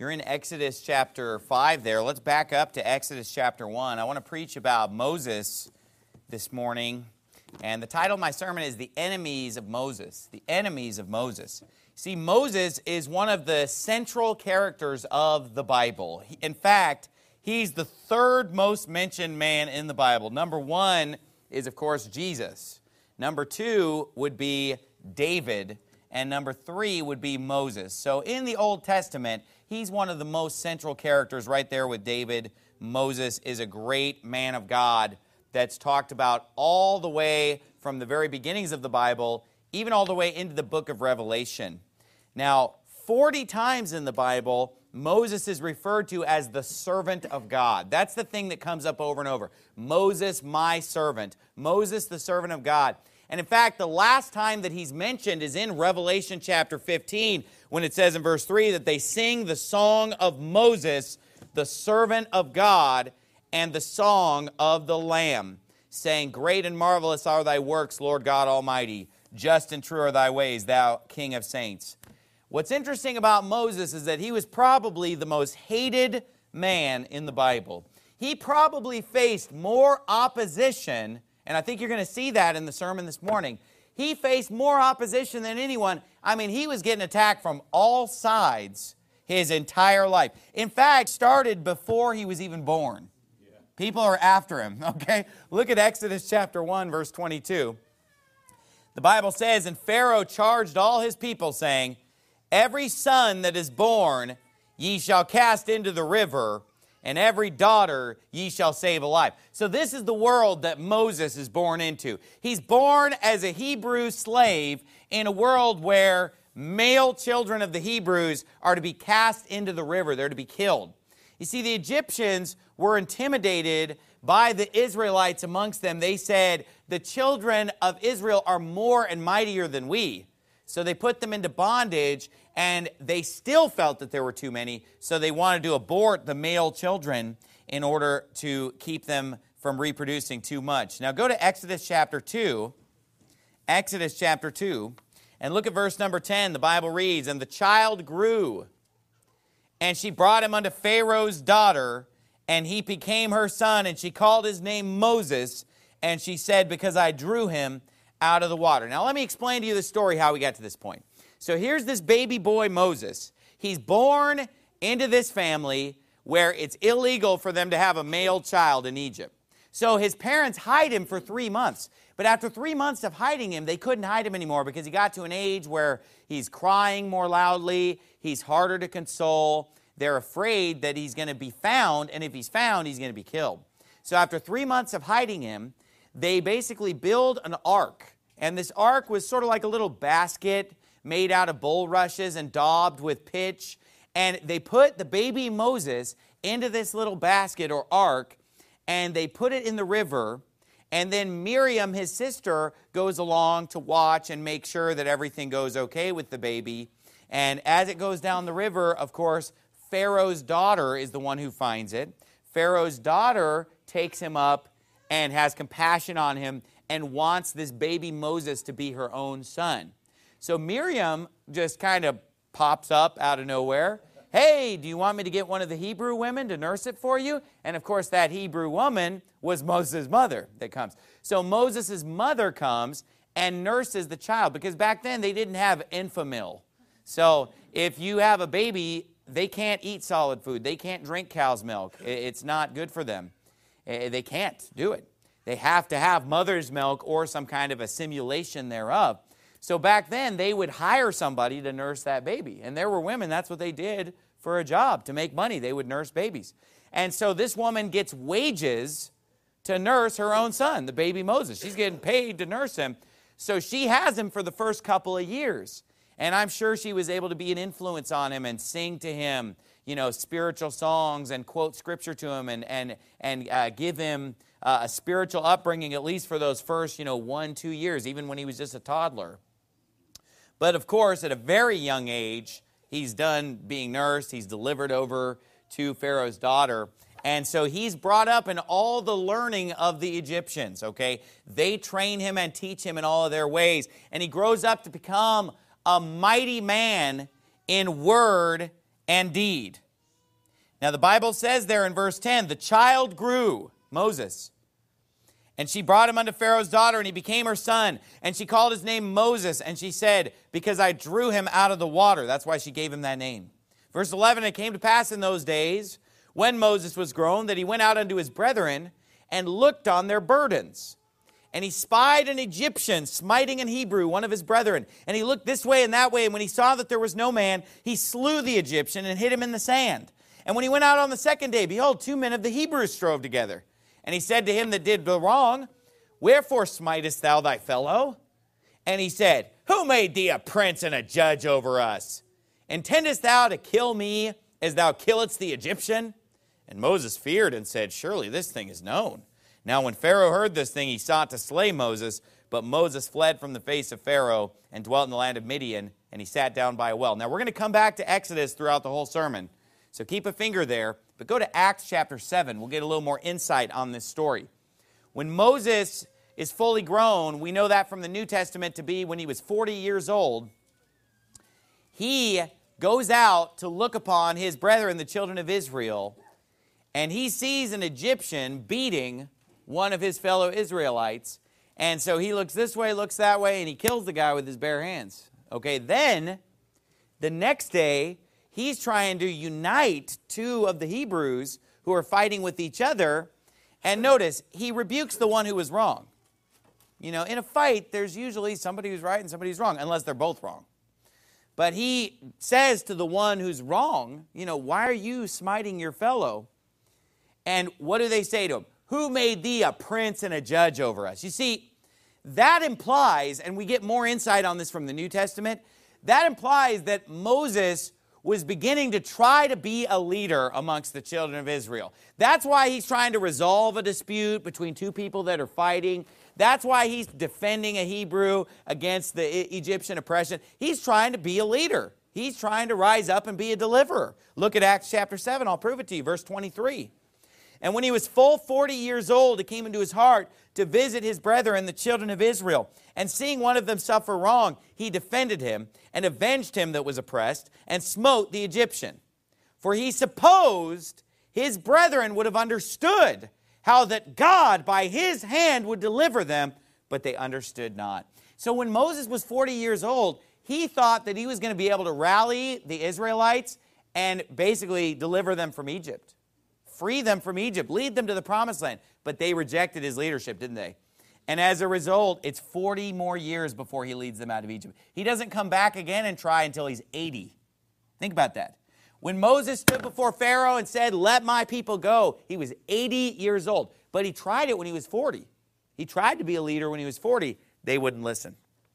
You're in Exodus chapter 5 there. Let's back up to Exodus chapter 1. I want to preach about Moses this morning. And the title of my sermon is The Enemies of Moses. The Enemies of Moses. See, Moses is one of the central characters of the Bible. In fact, he's the third most mentioned man in the Bible. Number one is, of course, Jesus. Number two would be David. And number three would be Moses. So in the Old Testament, he's one of the most central characters right there with David. Moses is a great man of God that's talked about all the way from the very beginnings of the Bible, even all the way into the book of Revelation. Now, 40 times in the Bible, Moses is referred to as the servant of God. That's the thing that comes up over and over. Moses, my servant. Moses, the servant of God. And in fact, the last time that he's mentioned is in Revelation chapter 15, when it says in verse 3 that they sing the song of Moses, the servant of God, and the song of the Lamb, saying, "Great and marvelous are thy works, Lord God Almighty. Just and true are thy ways, thou King of saints." What's interesting about Moses is that he was probably the most hated man in the Bible. He probably faced more opposition, and I think you're going to see that in the sermon this morning. He faced more opposition than anyone. I mean, he was getting attacked from all sides his entire life. In fact, started before he was even born. People are after him, okay? Look at Exodus chapter 1, verse 22. The Bible says, "And Pharaoh charged all his people, saying, Every son that is born ye shall cast into the river, and every daughter ye shall save alive." So this is the world that Moses is born into. He's born as a Hebrew slave in a world where male children of the Hebrews are to be cast into the river. They're to be killed. You see, the Egyptians were intimidated by the Israelites amongst them. They said, the children of Israel are more and mightier than we. So they put them into bondage, and they still felt that there were too many, so they wanted to abort the male children in order to keep them from reproducing too much. Now go to Exodus chapter 2. Exodus chapter 2. And look at verse number 10. The Bible reads, "And the child grew, and she brought him unto Pharaoh's daughter, and he became her son, and she called his name Moses, and she said, Because I drew him out of the water." Now let me explain to you the story how we got to this point. So here's this baby boy Moses. He's born into this family where it's illegal for them to have a male child in Egypt. So his parents hide him for 3 months. But after 3 months of hiding him, they couldn't hide him anymore because he got to an age where he's crying more loudly, he's harder to console. They're afraid that he's going to be found, and if he's found, he's going to be killed. So after 3 months of hiding him, they basically build an ark. And this ark was sort of like a little basket made out of bulrushes and daubed with pitch. And they put the baby Moses into this little basket or ark, and they put it in the river. And then Miriam, his sister, goes along to watch and make sure that everything goes okay with the baby. And as it goes down the river, of course, Pharaoh's daughter is the one who finds it. Pharaoh's daughter takes him up and has compassion on him and wants this baby Moses to be her own son. So Miriam just kind of pops up out of nowhere. "Hey, do you want me to get one of the Hebrew women to nurse it for you?" And of course, that Hebrew woman was Moses' mother that comes. So Moses' mother comes and nurses the child, because back then they didn't have Enfamil. So if you have a baby, they can't eat solid food. They can't drink cow's milk. It's not good for them. They can't do it. They have to have mother's milk or some kind of a simulation thereof. So back then, they would hire somebody to nurse that baby. And there were women, that's what they did for a job, to make money. They would nurse babies. And so this woman gets wages to nurse her own son, the baby Moses. She's getting paid to nurse him. So she has him for the first couple of years. And I'm sure she was able to be an influence on him and sing to him, spiritual songs and quote scripture to him and give him a spiritual upbringing, at least for those first, 1-2 years, even when he was just a toddler. But of course, at a very young age, he's done being nursed. He's delivered over to Pharaoh's daughter. And so he's brought up in all the learning of the Egyptians, okay? They train him and teach him in all of their ways. And he grows up to become a mighty man in word and deed. Now the Bible says there in verse 10, the child grew, Moses. And she brought him unto Pharaoh's daughter, and he became her son. And she called his name Moses, and she said, because I drew him out of the water. That's why she gave him that name. Verse 11, it came to pass in those days, when Moses was grown, that he went out unto his brethren, and looked on their burdens. And he spied an Egyptian smiting an Hebrew, one of his brethren. And he looked this way and that way, and when he saw that there was no man, he slew the Egyptian and hid him in the sand. And when he went out on the second day, behold, 2 men of the Hebrews strove together. And he said to him that did the wrong, wherefore smitest thou thy fellow? And he said, who made thee a prince and a judge over us? Intendest thou to kill me as thou killedst the Egyptian? And Moses feared and said, surely this thing is known. Now when Pharaoh heard this thing, he sought to slay Moses, but Moses fled from the face of Pharaoh and dwelt in the land of Midian, and he sat down by a well. Now we're going to come back to Exodus throughout the whole sermon, so keep a finger there. But go to Acts chapter 7. We'll get a little more insight on this story. When Moses is fully grown, we know that from the New Testament to be when he was 40 years old, he goes out to look upon his brethren, the children of Israel, and he sees an Egyptian beating one of his fellow Israelites. And so he looks this way, looks that way, and he kills the guy with his bare hands. Okay, then the next day, he's trying to unite 2 of the Hebrews who are fighting with each other. And notice, he rebukes the one who was wrong. You know, in a fight, there's usually somebody who's right and somebody who's wrong, unless they're both wrong. But he says to the one who's wrong, you know, why are you smiting your fellow? And what do they say to him? Who made thee a prince and a judge over us? You see, that implies, and we get more insight on this from the New Testament, that implies that Moses was beginning to try to be a leader amongst the children of Israel. That's why he's trying to resolve a dispute between 2 people that are fighting. That's why he's defending a Hebrew against the Egyptian oppression. He's trying to be a leader. He's trying to rise up and be a deliverer. Look at Acts chapter 7. I'll prove it to you. Verse 23. And when he was full 40 years old, it came into his heart to visit his brethren, the children of Israel. And seeing one of them suffer wrong, he defended him and avenged him that was oppressed and smote the Egyptian. For he supposed his brethren would have understood how that God by his hand would deliver them, but they understood not. So when Moses was 40 years old, he thought that he was going to be able to rally the Israelites and basically deliver them from Egypt. Free them from Egypt, lead them to the promised land. But they rejected his leadership, didn't they? And as a result, it's 40 more years before he leads them out of Egypt. He doesn't come back again and try until he's 80. Think about that. When Moses stood before Pharaoh and said, let my people go, he was 80 years old. But he tried it when he was 40. He tried to be a leader when he was 40. They wouldn't listen.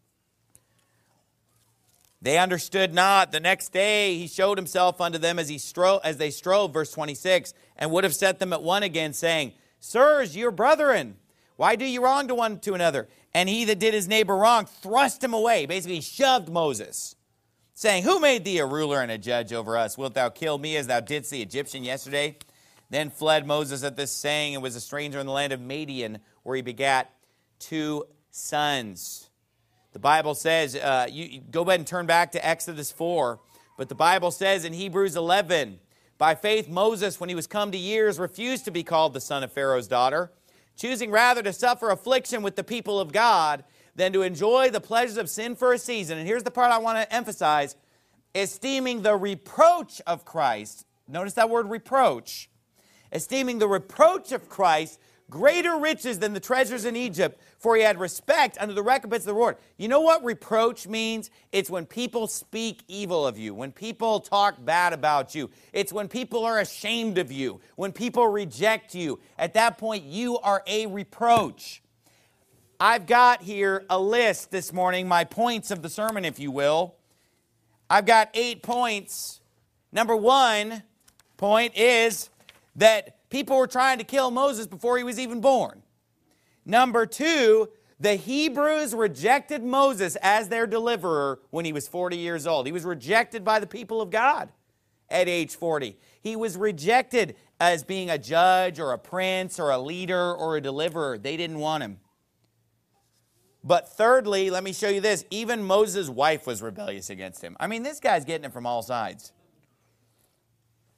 They understood not. The next day he showed himself unto them as they strove, verse 26, and would have set them at one again, saying, sirs, your brethren, why do you wrong to one to another? And he that did his neighbor wrong thrust him away, basically shoved Moses, saying, who made thee a ruler and a judge over us? Wilt thou kill me as thou didst the Egyptian yesterday? Then fled Moses at this saying, and was a stranger in the land of Midian, where he begat 2 sons. The Bible says, you go ahead and turn back to Exodus 4, but the Bible says in Hebrews 11, by faith Moses, when he was come to years, refused to be called the son of Pharaoh's daughter, choosing rather to suffer affliction with the people of God than to enjoy the pleasures of sin for a season. And here's the part I want to emphasize, esteeming the reproach of Christ. Notice that word reproach. Esteeming the reproach of Christ greater riches than the treasures in Egypt, for he had respect unto the recompense of the reward. You know what reproach means? It's when people speak evil of you, when people talk bad about you. It's when people are ashamed of you, when people reject you. At that point, you are a reproach. I've got here a list this morning, my points of the sermon, if you will. I've got 8 points. Number 1 point is that people were trying to kill Moses before he was even born. Number 2, the Hebrews rejected Moses as their deliverer when he was 40 years old. He was rejected by the people of God at age 40. He was rejected as being a judge or a prince or a leader or a deliverer. They didn't want him. But thirdly, let me show you this. Even Moses' wife was rebellious against him. I mean, this guy's getting it from all sides.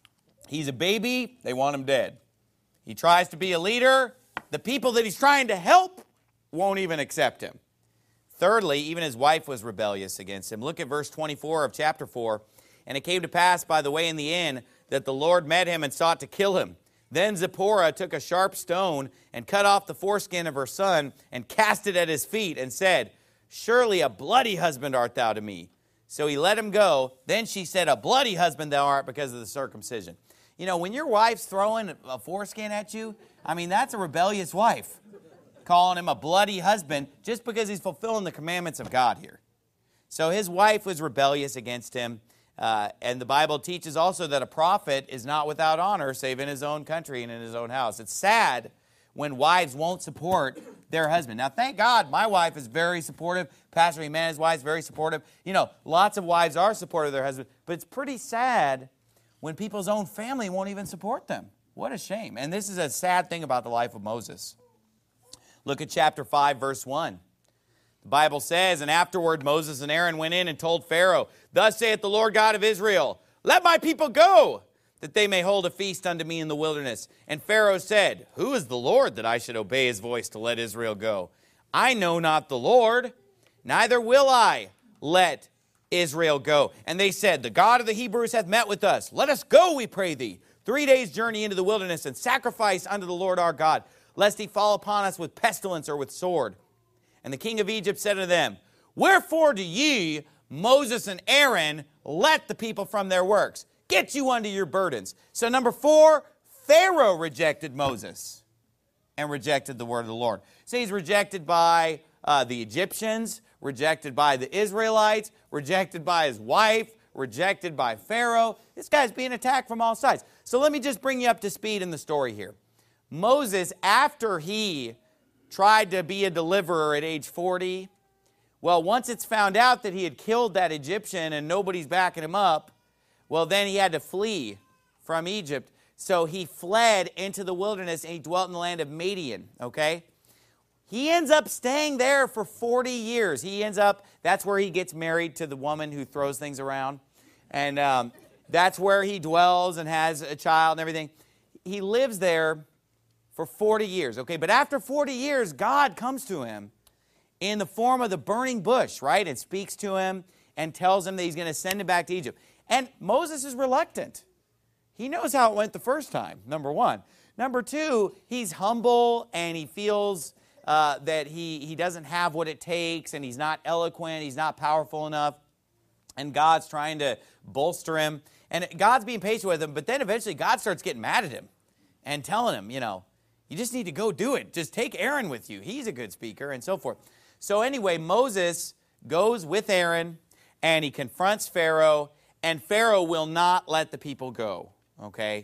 He's a baby, they want him dead. He tries to be a leader, the people that he's trying to help won't even accept him. Thirdly, even his wife was rebellious against him. Look at verse 24 of chapter 4. And it came to pass by the way in the inn that the Lord met him and sought to kill him. Then Zipporah took a sharp stone and cut off the foreskin of her son and cast it at his feet and said, Surely a bloody husband art thou to me. So he let him go. Then she said, A bloody husband thou art because of the circumcision. You know, when your wife's throwing a foreskin at you, I mean, that's a rebellious wife. Calling him a bloody husband just because he's fulfilling the commandments of God here. So his wife was rebellious against him. And the Bible teaches also that a prophet is not without honor save in his own country and in his own house. It's sad when wives won't support their husband. Now, thank God, my wife is very supportive. Pastor Jimenez's wife is very supportive. You know, lots of wives are supportive of their husband. But it's pretty sad when people's own family won't even support them. What a shame. And this is a sad thing about the life of Moses. Look at chapter 5, verse 1. The Bible says, And afterward Moses and Aaron went in and told Pharaoh, Thus saith the Lord God of Israel, Let my people go, that they may hold a feast unto me in the wilderness. And Pharaoh said, Who is the Lord that I should obey his voice to let Israel go? I know not the Lord, neither will I let Israel go. And they said, The God of the Hebrews hath met with us. Let us go, we pray thee, 3 days' journey into the wilderness, and sacrifice unto the Lord our God, lest he fall upon us with pestilence or with sword. And the king of Egypt said unto them, Wherefore do ye, Moses and Aaron, let the people from their works? Get you unto your burdens. So number 4, Pharaoh rejected Moses and rejected the word of the Lord. So he's rejected by the Egyptians, rejected by the Israelites, rejected by his wife, rejected by Pharaoh. This guy's being attacked from all sides. So let me just bring you up to speed in the story here. Moses, after he tried to be a deliverer at age 40, well, once it's found out that he had killed that Egyptian and nobody's backing him up, well, then he had to flee from Egypt. So he fled into the wilderness and he dwelt in the land of Madian, okay? He ends up staying there for 40 years. That's where he gets married to the woman who throws things around. And that's where he dwells and has a child and everything. He lives there for 40 years, okay? But after 40 years, God comes to him in the form of the burning bush, right? And speaks to him and tells him that he's going to send him back to Egypt. And Moses is reluctant. He knows how it went the first time, number 1. Number 2, he's humble and he feels that he doesn't have what it takes and he's not eloquent, he's not powerful enough. And God's trying to bolster him. And God's being patient with him, but then eventually God starts getting mad at him and telling him, you just need to go do it. Just take Aaron with you. He's a good speaker and so forth. So anyway, Moses goes with Aaron and he confronts Pharaoh, and Pharaoh will not let the people go, okay?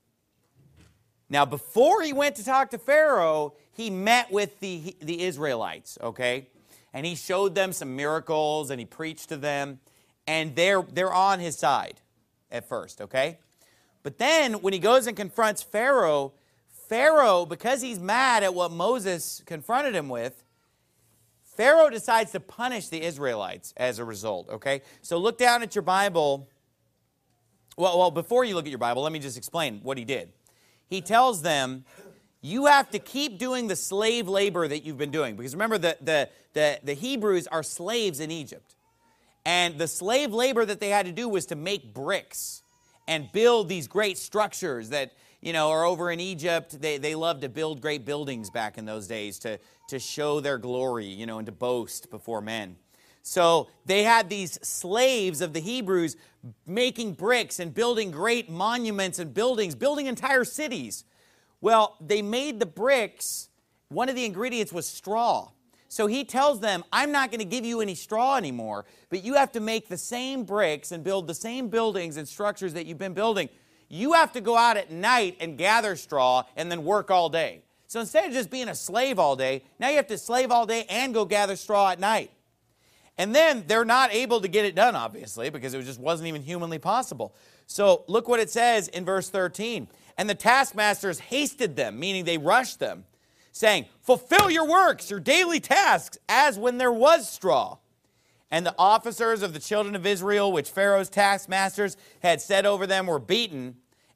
Now, before he went to talk to Pharaoh, he met with the Israelites, okay? And he showed them some miracles and he preached to them, and they're on his side at first, okay? But then when he goes and confronts Pharaoh, because he's mad at what Moses confronted him with, Pharaoh decides to punish the Israelites as a result, okay? So look down at your Bible. Well, before you look at your Bible, let me just explain what he did. He tells them, you have to keep doing the slave labor that you've been doing. Because remember, the Hebrews are slaves in Egypt. And the slave labor that they had to do was to make bricks and build these great structures that are over in Egypt. They loved to build great buildings back in those days to show their glory, and to boast before men. So they had these slaves of the Hebrews making bricks and building great monuments and buildings, building entire cities. Well, they made the bricks. One of the ingredients was straw. So he tells them, I'm not going to give you any straw anymore, but you have to make the same bricks and build the same buildings and structures that you've been building. You have to go out at night and gather straw and then work all day. So instead of just being a slave all day, now you have to slave all day and go gather straw at night. And then they're not able to get it done, obviously, because it just wasn't even humanly possible. So look what it says in verse 13. And the taskmasters hasted them, meaning they rushed them, saying, fulfill your works, your daily tasks, as when there was straw. And the officers of the children of Israel, which Pharaoh's taskmasters had set over them, were beaten,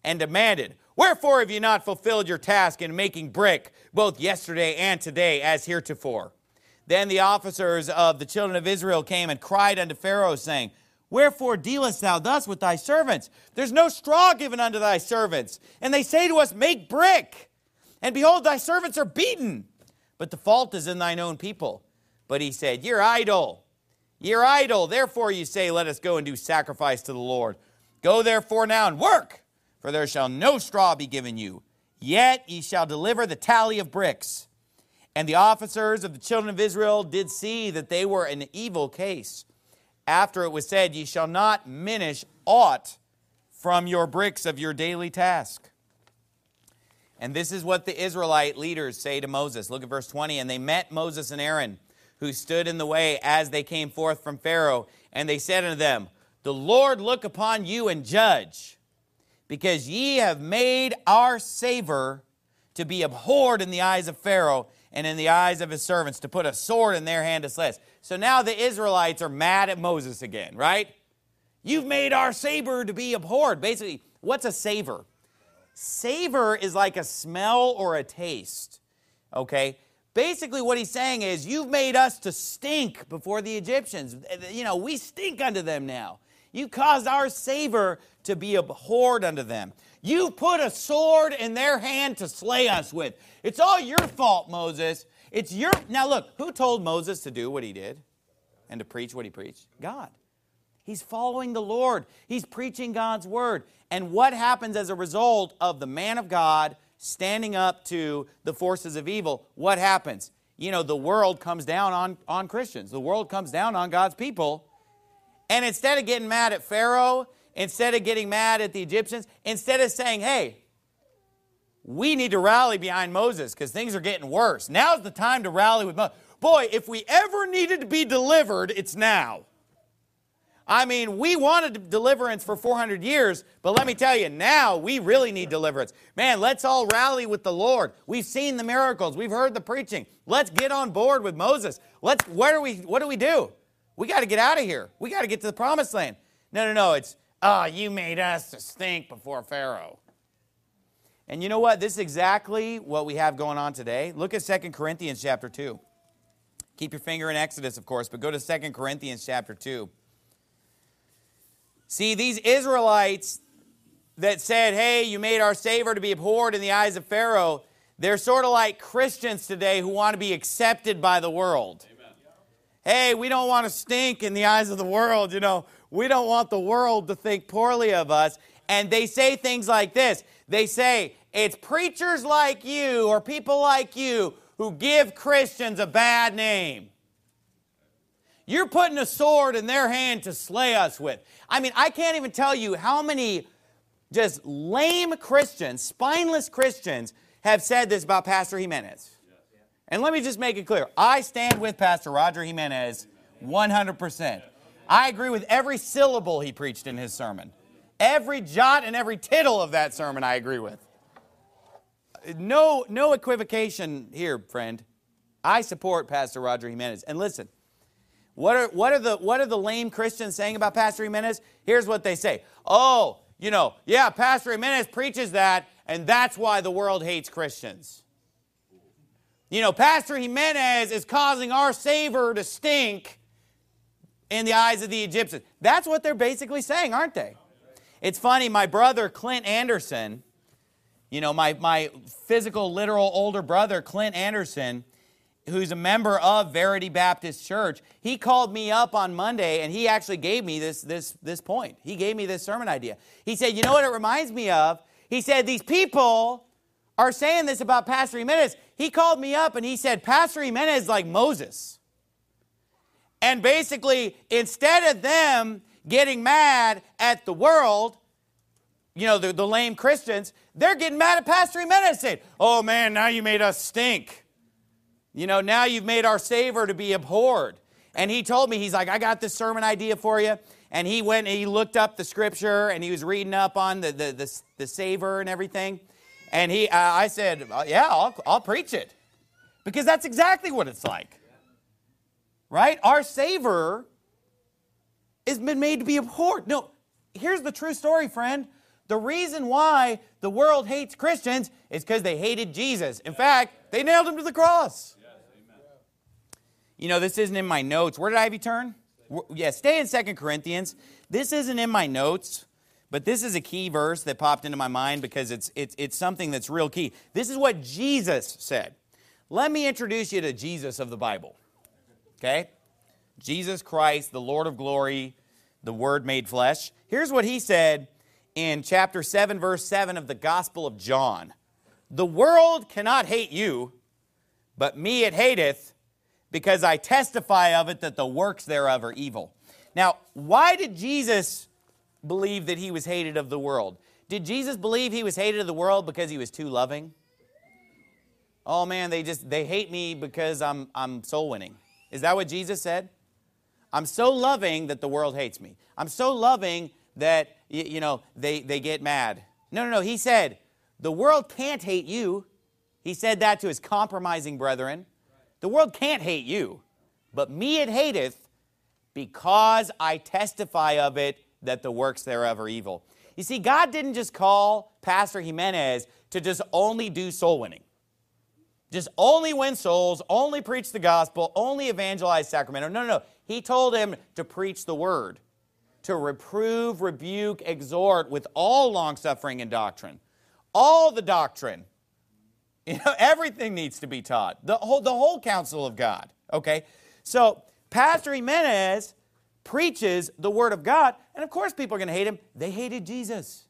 and demanded, "Wherefore have you not fulfilled your task in making brick, both yesterday and today, as heretofore?" Then the officers of the children of Israel came and cried unto Pharaoh, saying, "Wherefore dealest thou thus with thy servants? There's no straw given unto thy servants. And they say to us, Make brick. And behold, thy servants are beaten. But the fault is in thine own people." But he said, "You're idle. You're idle. Therefore you say, Let us go and do sacrifice to the Lord. Go therefore now and work, for there shall no straw be given you. Yet ye shall deliver the tally of bricks." And the officers of the children of Israel did see that they were in evil case. After it was said, "Ye shall not minish aught from your bricks of your daily task." And this is what the Israelite leaders say to Moses. Look at verse 20. "And they met Moses and Aaron, who stood in the way as they came forth from Pharaoh. And they said unto them, The Lord look upon you and judge, because ye have made our savor to be abhorred in the eyes of Pharaoh and in the eyes of his servants, to put a sword in their hand to slay us." So now the Israelites are mad at Moses again, right? You've made our savor to be abhorred. Basically, what's a savor? Savor is like a smell or a taste, okay? Basically what he's saying is, you've made us to stink before the Egyptians. You know, we stink unto them now. You caused our savor to be abhorred unto them. You put a sword in their hand to slay us with. It's all your fault, Moses. It's your... Now look, who told Moses to do what he did and to preach what he preached? God. He's following the Lord. He's preaching God's word. And what happens as a result of the man of God standing up to the forces of evil? What happens? You know, the world comes down on Christians. The world comes down on God's people. And instead of getting mad at Pharaoh, instead of getting mad at the Egyptians, instead of saying, hey, we need to rally behind Moses because things are getting worse. Now's the time to rally with Moses. Boy, if we ever needed to be delivered, it's now. I mean, we wanted deliverance for 400 years, but let me tell you, now we really need deliverance. Man, let's all rally with the Lord. We've seen the miracles. We've heard the preaching. Let's get on board with Moses. What do we do? We got to get out of here. We got to get to the promised land. No. It's, you made us to stink before Pharaoh. And you know what? This is exactly what we have going on today. Look at 2 Corinthians chapter 2. Keep your finger in Exodus, of course, but go to 2 Corinthians chapter 2. See, these Israelites that said, hey, you made our savor to be abhorred in the eyes of Pharaoh, they're sort of like Christians today who want to be accepted by the world. Amen. Hey, we don't want to stink in the eyes of the world, you know. We don't want the world to think poorly of us. And they say things like this. They say, it's preachers like you or people like you who give Christians a bad name. You're putting a sword in their hand to slay us with. I mean, I can't even tell you how many just lame Christians, spineless Christians, have said this about Pastor Jimenez. And let me just make it clear. I stand with Pastor Roger Jimenez 100%. I agree with every syllable he preached in his sermon. Every jot and every tittle of that sermon I agree with. No equivocation here, friend. I support Pastor Roger Jimenez. And listen, what are the lame Christians saying about Pastor Jimenez? Here's what they say. Oh, yeah, Pastor Jimenez preaches that, and that's why the world hates Christians. Pastor Jimenez is causing our savor to stink in the eyes of the Egyptians. That's what they're basically saying, aren't they? It's funny, my brother Clint Anderson, my physical, literal older brother Clint Anderson, who's a member of Verity Baptist Church, he called me up on Monday and he actually gave me this point. He gave me this sermon idea. He said, you know what it reminds me of? He said, these people are saying this about Pastor Jimenez. He called me up and he said, Pastor Jimenez is like Moses. And basically, instead of them getting mad at the world, the lame Christians, they're getting mad at Pastor Jimenez saying, oh man, now you made us stink. Now you've made our savor to be abhorred. And he told me, he's like, I got this sermon idea for you. And he went and he looked up the scripture and he was reading up on the savor and everything. And I said, yeah, I'll preach it. Because that's exactly what it's like. Right? Our savor has been made to be abhorred. No, here's the true story, friend. The reason why the world hates Christians is because they hated Jesus. In fact, they nailed him to the cross. You know, this isn't in my notes. Where did I have you turn? Yeah, stay in 2 Corinthians. This isn't in my notes, but this is a key verse that popped into my mind because it's something that's real key. This is what Jesus said. Let me introduce you to Jesus of the Bible. Okay? Jesus Christ, the Lord of glory, the Word made flesh. Here's what he said in chapter 7, verse 7 of the Gospel of John. The world cannot hate you, but me it hateth, because I testify of it that the works thereof are evil. Now, why did Jesus believe that he was hated of the world? Did Jesus believe he was hated of the world because he was too loving? Oh man, they hate me because I'm soul winning. Is that what Jesus said? I'm so loving that the world hates me. I'm so loving that, they get mad. No. He said, the world can't hate you. He said that to his compromising brethren. The world can't hate you, but me it hateth, because I testify of it that the works thereof are evil. You see, God didn't just call Pastor Jimenez to just only do soul winning. Just only win souls, only preach the gospel, only evangelize Sacramento. No. He told him to preach the word, to reprove, rebuke, exhort with all long-suffering and doctrine. All the doctrine. Everything needs to be taught. The whole counsel of God. Okay? So, Pastor Jimenez preaches the word of God, and of course people are going to hate him. They hated Jesus.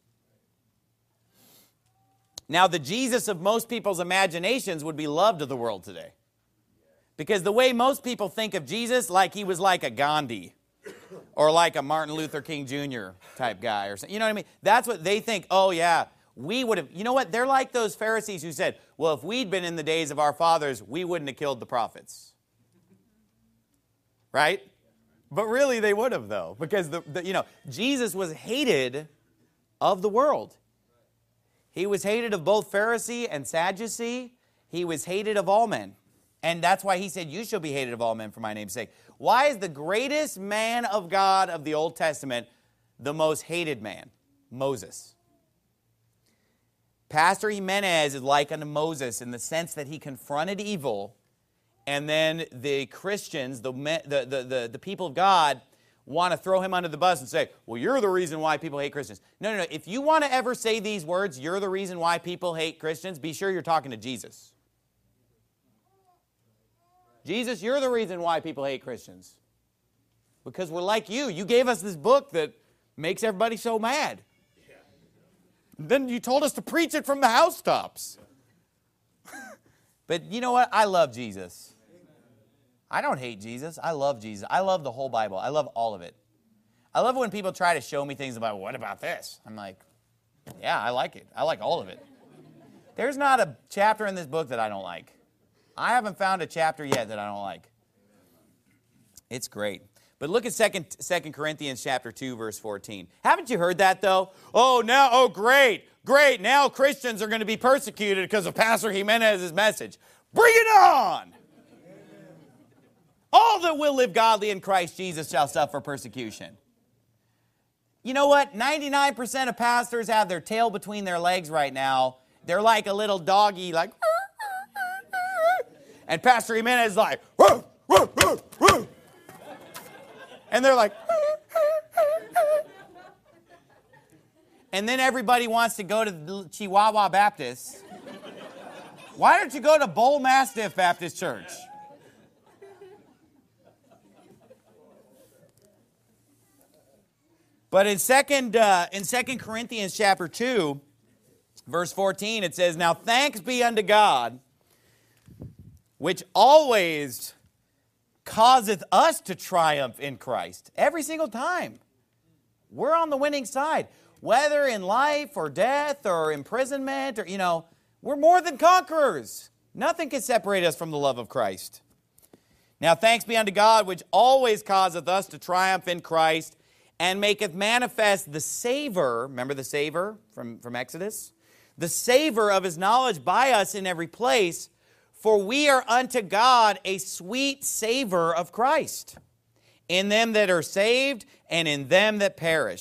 Now, the Jesus of most people's imaginations would be loved of the world today. Because the way most people think of Jesus, like he was like a Gandhi or like a Martin Luther King Jr. type guy or something. You know what I mean? That's what they think. Oh, yeah, we would have. You know what? They're like those Pharisees who said, well, if we'd been in the days of our fathers, we wouldn't have killed the prophets. Right? But really, they would have, though. Because, Jesus was hated of the world. He was hated of both Pharisee and Sadducee. He was hated of all men. And that's why he said, you shall be hated of all men for my name's sake. Why is the greatest man of God of the Old Testament the most hated man? Moses. Pastor Jimenez is like unto Moses in the sense that he confronted evil, and then the Christians, the people of God, want to throw him under the bus and say, well, you're the reason why people hate Christians. No. If you want to ever say these words, you're the reason why people hate Christians, be sure you're talking to Jesus. Jesus, you're the reason why people hate Christians. Because we're like you. You gave us this book that makes everybody so mad. Then you told us to preach it from the housetops. But you know what? I love Jesus. I don't hate Jesus. I love Jesus. I love the whole Bible. I love all of it. I love it when people try to show me things about, what about this? I'm like, yeah, I like it. I like all of it. There's not a chapter in this book that I don't like. I haven't found a chapter yet that I don't like. It's great. But look at 2 Corinthians chapter 2, verse 14. Haven't you heard that, though? Great. Now Christians are going to be persecuted because of Pastor Jimenez's message. Bring it on! All that will live godly in Christ Jesus shall suffer persecution. You know what? 99% of pastors have their tail between their legs right now. They're like a little doggy, like... And Pastor Jimenez is like... And they're like... And then everybody wants to go to the Chihuahua Baptist. Why don't you go to Bull Mastiff Baptist Church? But in 2 Corinthians chapter 2, verse 14, it says, now thanks be unto God, which always causeth us to triumph in Christ. Every single time. We're on the winning side. Whether in life or death or imprisonment or, we're more than conquerors. Nothing can separate us from the love of Christ. Now thanks be unto God, which always causeth us to triumph in Christ, and maketh manifest the savor, remember the savor from Exodus? The savor of his knowledge by us in every place, for we are unto God a sweet savor of Christ, in them that are saved and in them that perish.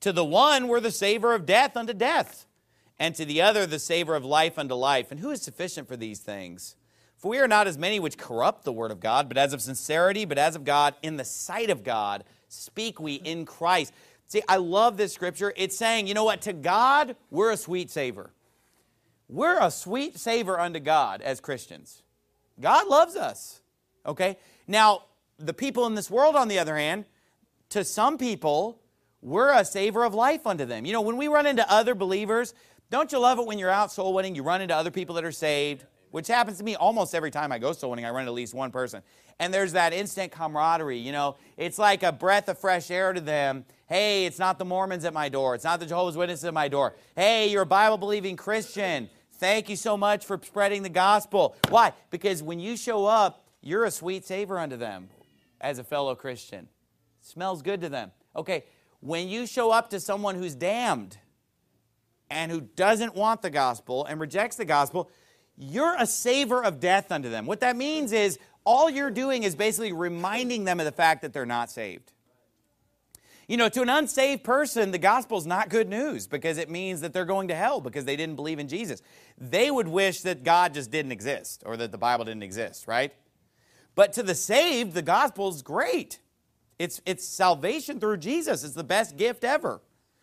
To the one we're the savor of death unto death, and to the other the savor of life unto life. And who is sufficient for these things? For we are not as many which corrupt the word of God, but as of sincerity, but as of God, in the sight of God, speak we in Christ. See, I love this scripture. It's saying, you know what? To God, we're a sweet savor. We're a sweet savor unto God as Christians. God loves us. Okay? Now, the people in this world, on the other hand, to some people, we're a savor of life unto them. You know, when we run into other believers, don't you love it when you're out soul winning, you run into other people that are saved, which happens to me almost every time I go soul winning, I run into at least one person. And there's that instant camaraderie, you know. It's like a breath of fresh air to them. Hey, it's not the Mormons at my door. It's not the Jehovah's Witnesses at my door. Hey, you're a Bible-believing Christian. Thank you so much for spreading the gospel. Why? Because when you show up, you're a sweet savor unto them as a fellow Christian. It smells good to them. Okay, when you show up to someone who's damned and who doesn't want the gospel and rejects the gospel, you're a savor of death unto them. What that means is all you're doing is basically reminding them of the fact that they're not saved. You know, to an unsaved person, the gospel's not good news because it means that they're going to hell because they didn't believe in Jesus. They would wish that God just didn't exist or that the Bible didn't exist, right? But to the saved, the gospel's great. It's salvation through Jesus. It's the best gift ever.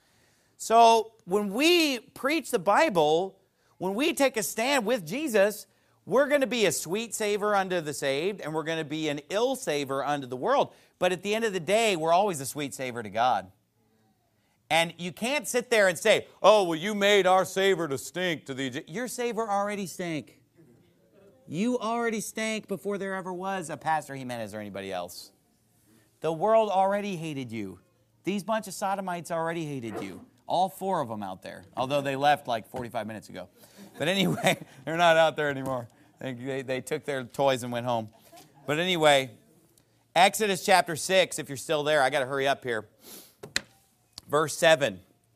So when we preach the Bible, when we take a stand with Jesus, we're going to be a sweet savor unto the saved, and we're going to be an ill savor unto the world. But at the end of the day, we're always a sweet savor to God. And you can't sit there and say, oh, well, you made our savor to stink to the Egyptians. Your savor already stank. You already stank before there ever was a Pastor Jimenez or anybody else. The world already hated you. These bunch of sodomites already hated you. All 4 of them out there, although they left like 45 minutes ago. But anyway, they're not out there anymore. They took their toys and went home. But anyway, Exodus chapter 6, if you're still there, I got to hurry up here. Verse 7.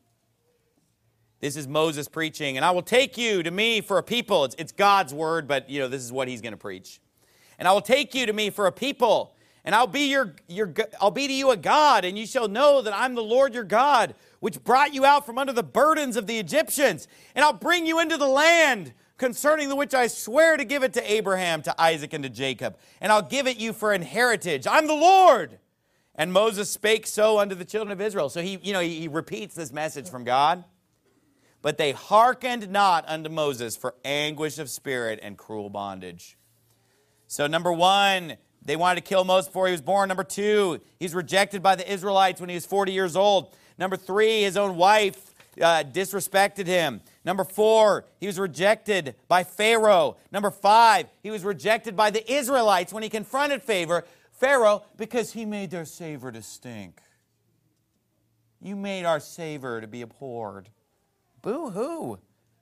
This is Moses preaching. And I will take you to me for a people. It's God's word, but you know this is what he's going to preach. And I will take you to me for a people. And I'll be I'll be to you a God, and you shall know that I'm the Lord your God, which brought you out from under the burdens of the Egyptians. And I'll bring you into the land concerning the which I swear to give it to Abraham, to Isaac, and to Jacob. And I'll give it you for an heritage. I'm the Lord. And Moses spake so unto the children of Israel. So he repeats this message from God. But they hearkened not unto Moses for anguish of spirit and cruel bondage. So number 1, they wanted to kill Moses before he was born. Number 2, he's rejected by the Israelites when he was 40 years old. Number 3, his own wife disrespected him. Number 4, he was rejected by Pharaoh. Number 5, he was rejected by the Israelites when he confronted Pharaoh because he made their savor to stink. You made our savor to be abhorred. Boo-hoo.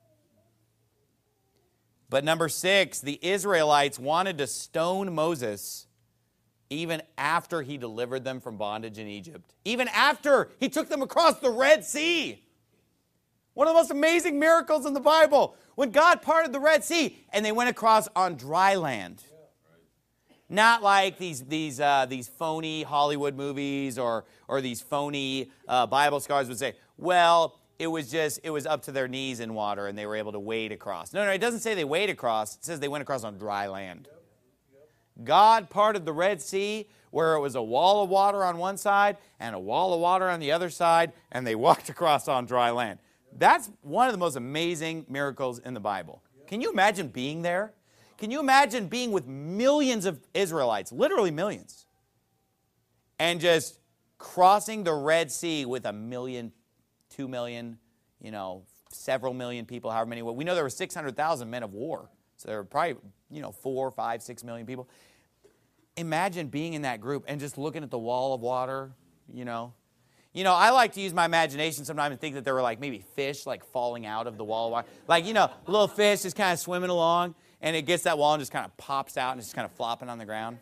But number 6, the Israelites wanted to stone Moses even after he delivered them from bondage in Egypt. Even after he took them across the Red Sea. One of the most amazing miracles in the Bible. When God parted the Red Sea and they went across on dry land. Not like these phony Hollywood movies or these phony Bible scholars would say, well, it was up to their knees in water and they were able to wade across. No, it doesn't say they wade across. It says they went across on dry land. God parted the Red Sea where it was a wall of water on one side and a wall of water on the other side, and they walked across on dry land. That's one of the most amazing miracles in the Bible. Can you imagine being there? Can you imagine being with millions of Israelites, literally millions, and just crossing the Red Sea with 1 million, 2 million, several million people, however many? We know there were 600,000 men of war. So there were probably, 4, 5, 6 million people. Imagine being in that group and just looking at the wall of water, I like to use my imagination sometimes and think that there were like maybe fish like falling out of the wall of water. Like, a little fish just kind of swimming along and it gets that wall and just kind of pops out and it's just kind of flopping on the ground.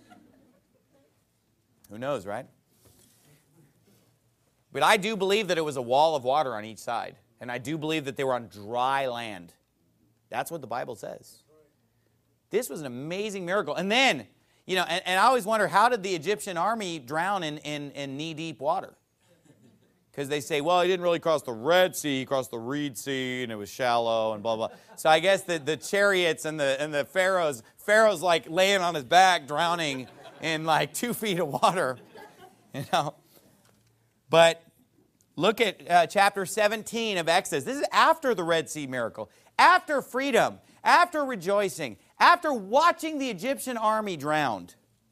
Who knows, right? But I do believe that it was a wall of water on each side. And I do believe that they were on dry land. That's what the Bible says. This was an amazing miracle. And then, and I always wonder, how did the Egyptian army drown in knee-deep water? Because they say, well, he didn't really cross the Red Sea, he crossed the Reed Sea, and it was shallow, and blah, blah. So I guess the chariots and the Pharaoh's like laying on his back, drowning in like 2 feet of water, you know. But look at chapter 17 of Exodus. This is after the Red Sea miracle, after freedom, after rejoicing, after watching the Egyptian army drowned.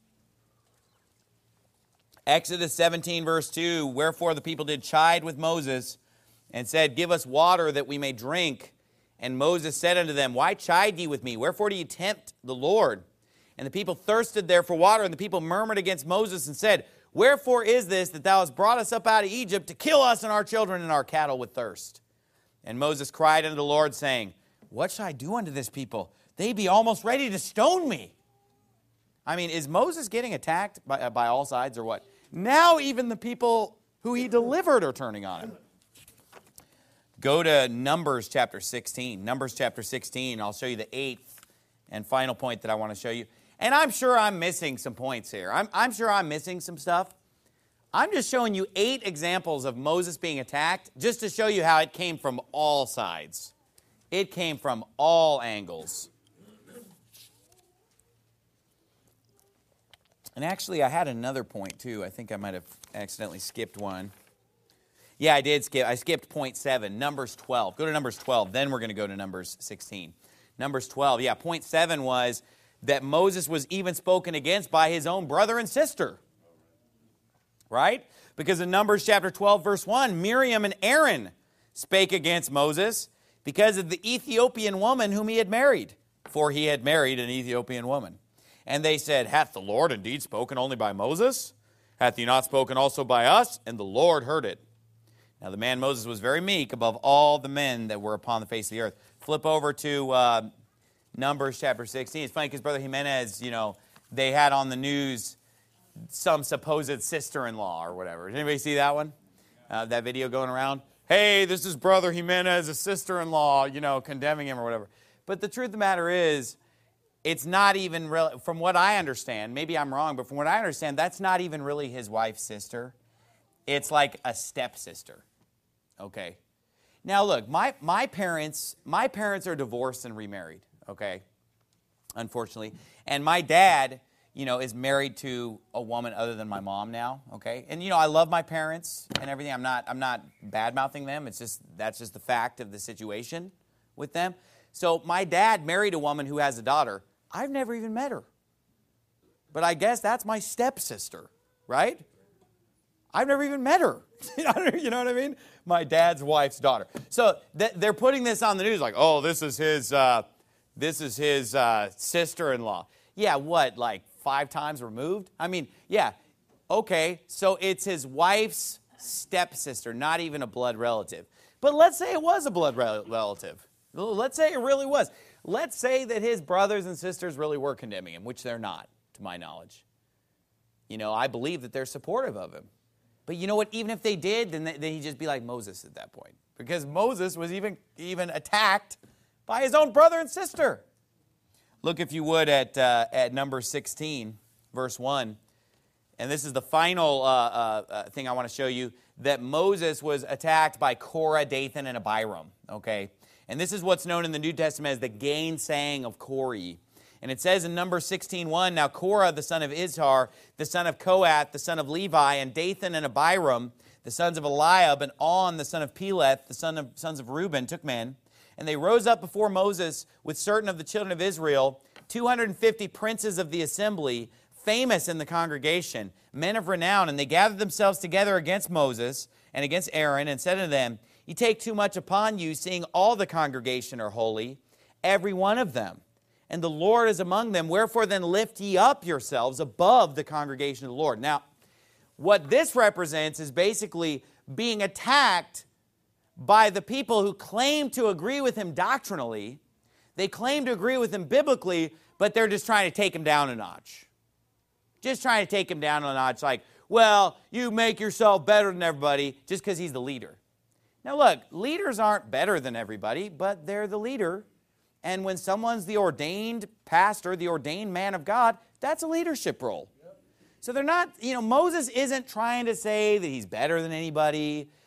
Exodus 17, verse 2, wherefore the people did chide with Moses and said, give us water that we may drink. And Moses said unto them, why chide ye with me? Wherefore do ye tempt the Lord? And the people thirsted there for water, and the people murmured against Moses and said, wherefore is this that thou hast brought us up out of Egypt to kill us and our children and our cattle with thirst? And Moses cried unto the Lord, saying, what shall I do unto this people? They be almost ready to stone me. I mean, is Moses getting attacked by all sides or what? Now even the people who he delivered are turning on him. Go to Numbers chapter 16. Numbers chapter 16. I'll show you the 8th and final point that I want to show you. And I'm sure I'm missing some points here. I'm sure I'm missing some stuff. I'm just showing you 8 examples of Moses being attacked just to show you how it came from all sides. It came from all angles. And actually, I had another point, too. I think I might have accidentally skipped one. Yeah, I did skip. I skipped point 7, Numbers 12. Go to Numbers 12. Then we're going to go to Numbers 16. Numbers 12. Yeah, point 7 was that Moses was even spoken against by his own brother and sister. Right? Because in Numbers chapter 12, verse 1, Miriam and Aaron spake against Moses because of the Ethiopian woman whom he had married. For he had married an Ethiopian woman. And they said, hath the Lord indeed spoken only by Moses? Hath he not spoken also by us? And the Lord heard it. Now the man Moses was very meek above all the men that were upon the face of the earth. Flip over to Numbers chapter 16. It's funny because Brother Jimenez, they had on the news some supposed sister-in-law or whatever. Did anybody see that one? That video going around? Hey, this is Brother Jimenez, a sister-in-law, condemning him or whatever. But the truth of the matter is, it's not even real, from what I understand, maybe I'm wrong, but from what I understand, that's not even really his wife's sister. It's like a stepsister. Okay. Now look, my parents are divorced and remarried, okay? Unfortunately. And my dad, is married to a woman other than my mom now, okay? And I love my parents and everything. I'm not bad-mouthing them. That's just the fact of the situation with them. So my dad married a woman who has a daughter. I've never even met her. But I guess that's my stepsister, right? I've never even met her. You know what I mean? My dad's wife's daughter. So they're putting this on the news like, oh, this is his sister-in-law. Yeah, what, like 5 times removed? I mean, yeah, okay, so it's his wife's stepsister, not even a blood relative. But let's say it was a blood relative. Let's say it really was. Let's say that his brothers and sisters really were condemning him, which they're not, to my knowledge. I believe that they're supportive of him. But you know what? Even if they did, then he'd just be like Moses at that point. Because Moses was even attacked by his own brother and sister. Look, if you would, at number 16, verse 1. And this is the final thing I want to show you, that Moses was attacked by Korah, Dathan, and Abiram. Okay? And this is what's known in the New Testament as the gainsaying of Korah. And it says in Numbers 16:1, now Korah, the son of Izhar, the son of Kohath, the son of Levi, and Dathan and Abiram, the sons of Eliab, and On, the son of Peleth, the sons of Reuben, took men. And they rose up before Moses with certain of the children of Israel, 250 princes of the assembly, famous in the congregation, men of renown. And they gathered themselves together against Moses and against Aaron, and said unto them, ye take too much upon you, seeing all the congregation are holy, every one of them. And the Lord is among them. Wherefore then lift ye up yourselves above the congregation of the Lord. Now, what this represents is basically being attacked by the people who claim to agree with him doctrinally. They claim to agree with him biblically, but they're just trying to take him down a notch. Just trying to take him down a notch like, well, you make yourself better than everybody just because he's the leader. Now look, leaders aren't better than everybody, but they're the leader. And when someone's the ordained pastor, the ordained man of God, that's a leadership role. So they're not, Moses isn't trying to say that he's better than anybody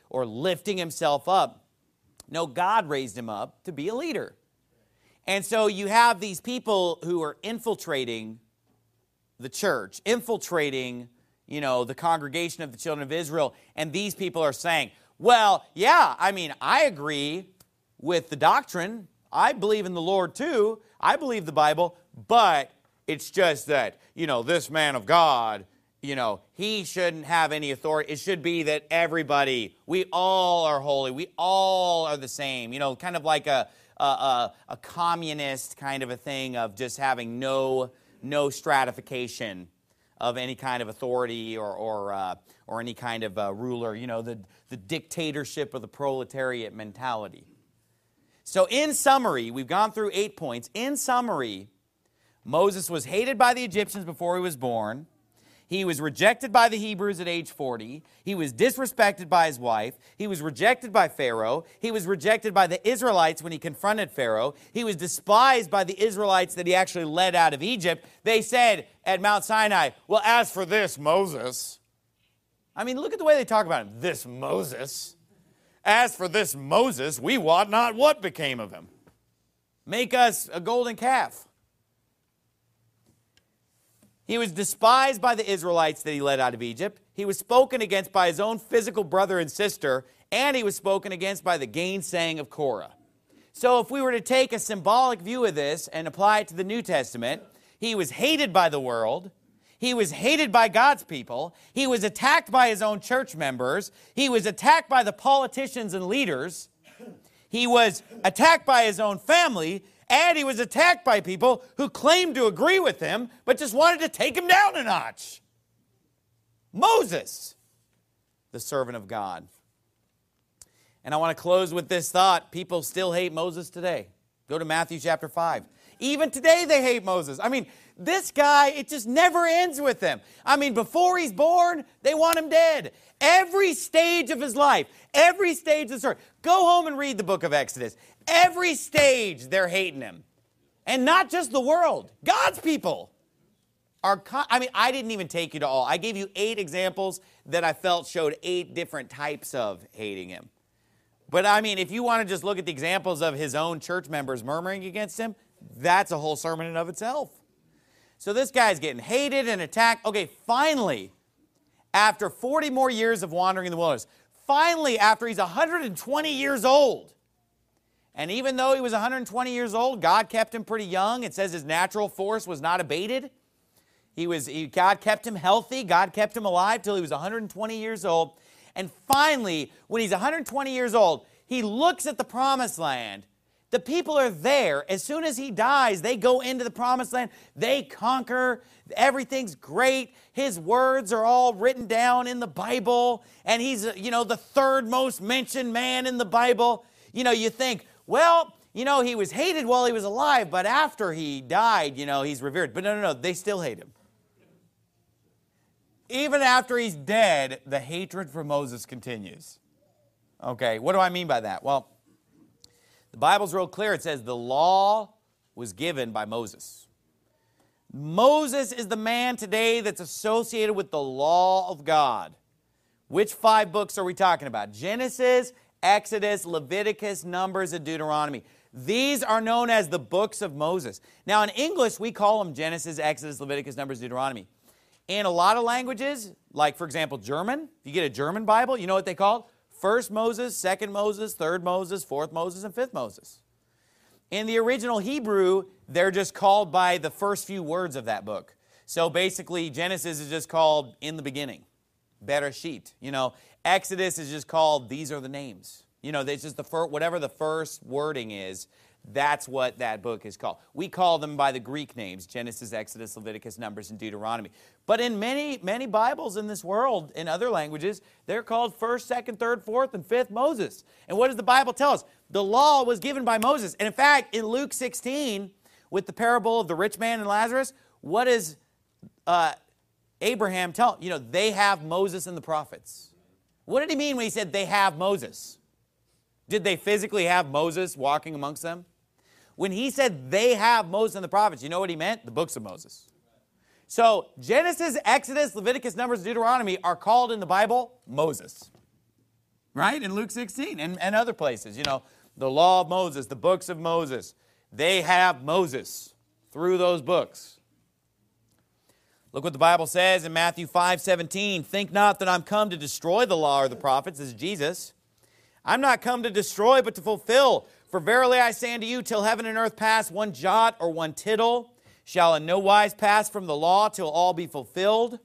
or lifting himself up. No, God raised him up to be a leader. And so you have these people who are infiltrating the church, infiltrating, the congregation of the children of Israel. And these people are saying, well, yeah, I agree with the doctrine. I believe in the Lord too. I believe the Bible, but it's just that, this man of God, he shouldn't have any authority. It should be that everybody, we all are holy. We all are the same. Kind of like a communist kind of a thing of just having no stratification of any kind of authority or any kind of ruler. The dictatorship of the proletariat mentality. So in summary, we've gone through 8 points. In summary, Moses was hated by the Egyptians before he was born. He was rejected by the Hebrews at age 40. He was disrespected by his wife. He was rejected by Pharaoh. He was rejected by the Israelites when he confronted Pharaoh. He was despised by the Israelites that he actually led out of Egypt. They said at Mount Sinai, well, as for this Moses. Look at the way they talk about him. This Moses. As for this Moses, we wot not what became of him. Make us a golden calf. He was despised by the Israelites that he led out of Egypt. He was spoken against by his own physical brother and sister, and he was spoken against by the gainsaying of Korah. So if we were to take a symbolic view of this and apply it to the New Testament, he was hated by the world. He was hated by God's people. He was attacked by his own church members. He was attacked by the politicians and leaders. He was attacked by his own family. And he was attacked by people who claimed to agree with him, but just wanted to take him down a notch. Moses, the servant of God. And I want to close with this thought. People still hate Moses today. Go to Matthew chapter 5. Even today they hate Moses. This guy, it just never ends with him. Before he's born, they want him dead. Every stage of his life, every stage of the story. Go home and read the book of Exodus. Every stage, they're hating him. And not just the world. God's people are... I didn't even take you to all. I gave you 8 examples that I felt showed 8 different types of hating him. But if you want to just look at the examples of his own church members murmuring against him, that's a whole sermon in and of itself. So this guy's getting hated and attacked. Okay, finally, after 40 more years of wandering in the wilderness, finally, after he's 120 years old, and even though he was 120 years old, God kept him pretty young. It says his natural force was not abated. God kept him healthy. God kept him alive till he was 120 years old. And finally, when he's 120 years old, he looks at the promised land. The people are there. As soon as he dies, they go into the promised land. They conquer. Everything's great. His words are all written down in the Bible. And he's, the third most mentioned man in the Bible. You think, well, he was hated while he was alive, but after he died, he's revered. But no, they still hate him. Even after he's dead, the hatred for Moses continues. Okay, what do I mean by that? Well, the Bible's real clear. It says the law was given by Moses. Moses is the man today that's associated with the law of God. Which 5 books are we talking about? Genesis, Exodus, Leviticus, Numbers, and Deuteronomy. These are known as the books of Moses. Now in English, we call them Genesis, Exodus, Leviticus, Numbers, Deuteronomy. In a lot of languages, like for example German, if you get a German Bible, you know what they call it? First Moses, second Moses, third Moses, fourth Moses, and fifth Moses. In the original Hebrew, they're just called by the first few words of that book. So basically, Genesis is just called in the beginning, Bereshit. Exodus is just called these are the names. It's just whatever the first wording is, that's what that book is called. We call them by the Greek names, Genesis, Exodus, Leviticus, Numbers, and Deuteronomy. But in many, many Bibles in this world, in other languages, they're called 1st, 2nd, 3rd, 4th, and 5th Moses. And what does the Bible tell us? The law was given by Moses. And in fact, in Luke 16, with the parable of the rich man and Lazarus, what does Abraham tell? They have Moses and the prophets. What did he mean when he said they have Moses? Did they physically have Moses walking amongst them? When he said they have Moses and the prophets, you know what he meant? The books of Moses. So Genesis, Exodus, Leviticus, Numbers, Deuteronomy are called in the Bible Moses. right? In Luke 16 and other places. You know, the law of Moses, the books of Moses. They have Moses through those books. Look what the Bible says in Matthew 5:17. Think not that I'm come to destroy the law or the prophets. This is Jesus. I'm not come to destroy, but to fulfill. For verily I say unto you, till heaven and earth pass, one jot or one tittle shall in no wise pass from the law till all be fulfilled.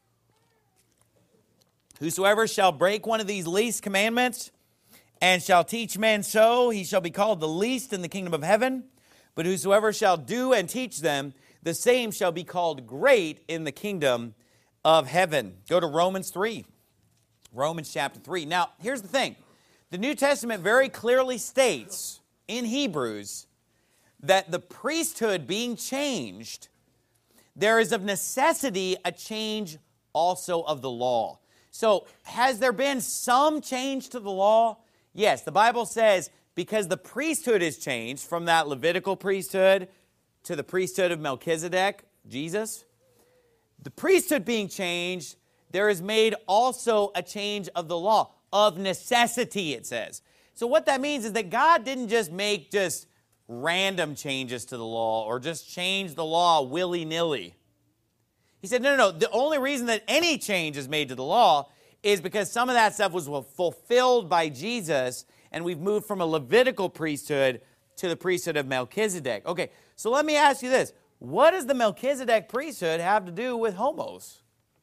Whosoever shall break one of these least commandments and shall teach men so, he shall be called the least in the kingdom of heaven. But whosoever shall do and teach them, the same shall be called great in the kingdom of heaven. Go to Romans 3. Romans chapter 3. Now, here's the thing. The New Testament very clearly states in Hebrews that the priesthood being changed, there is of necessity a change also of the law. So, has there been some change to the law? Yes, the Bible says because the priesthood is changed from that Levitical priesthood to the priesthood of Melchizedek, Jesus. The priesthood being changed, there is made also a change of the law, of necessity, it says. So what that means is that God didn't just make just random changes to the law or just change the law willy-nilly. He said, no. The only reason that any change is made to the law is because some of that stuff was fulfilled by Jesus, and we've moved from a Levitical priesthood to the priesthood of Melchizedek. Okay, so let me ask you this. What does the Melchizedek priesthood have to do with homos?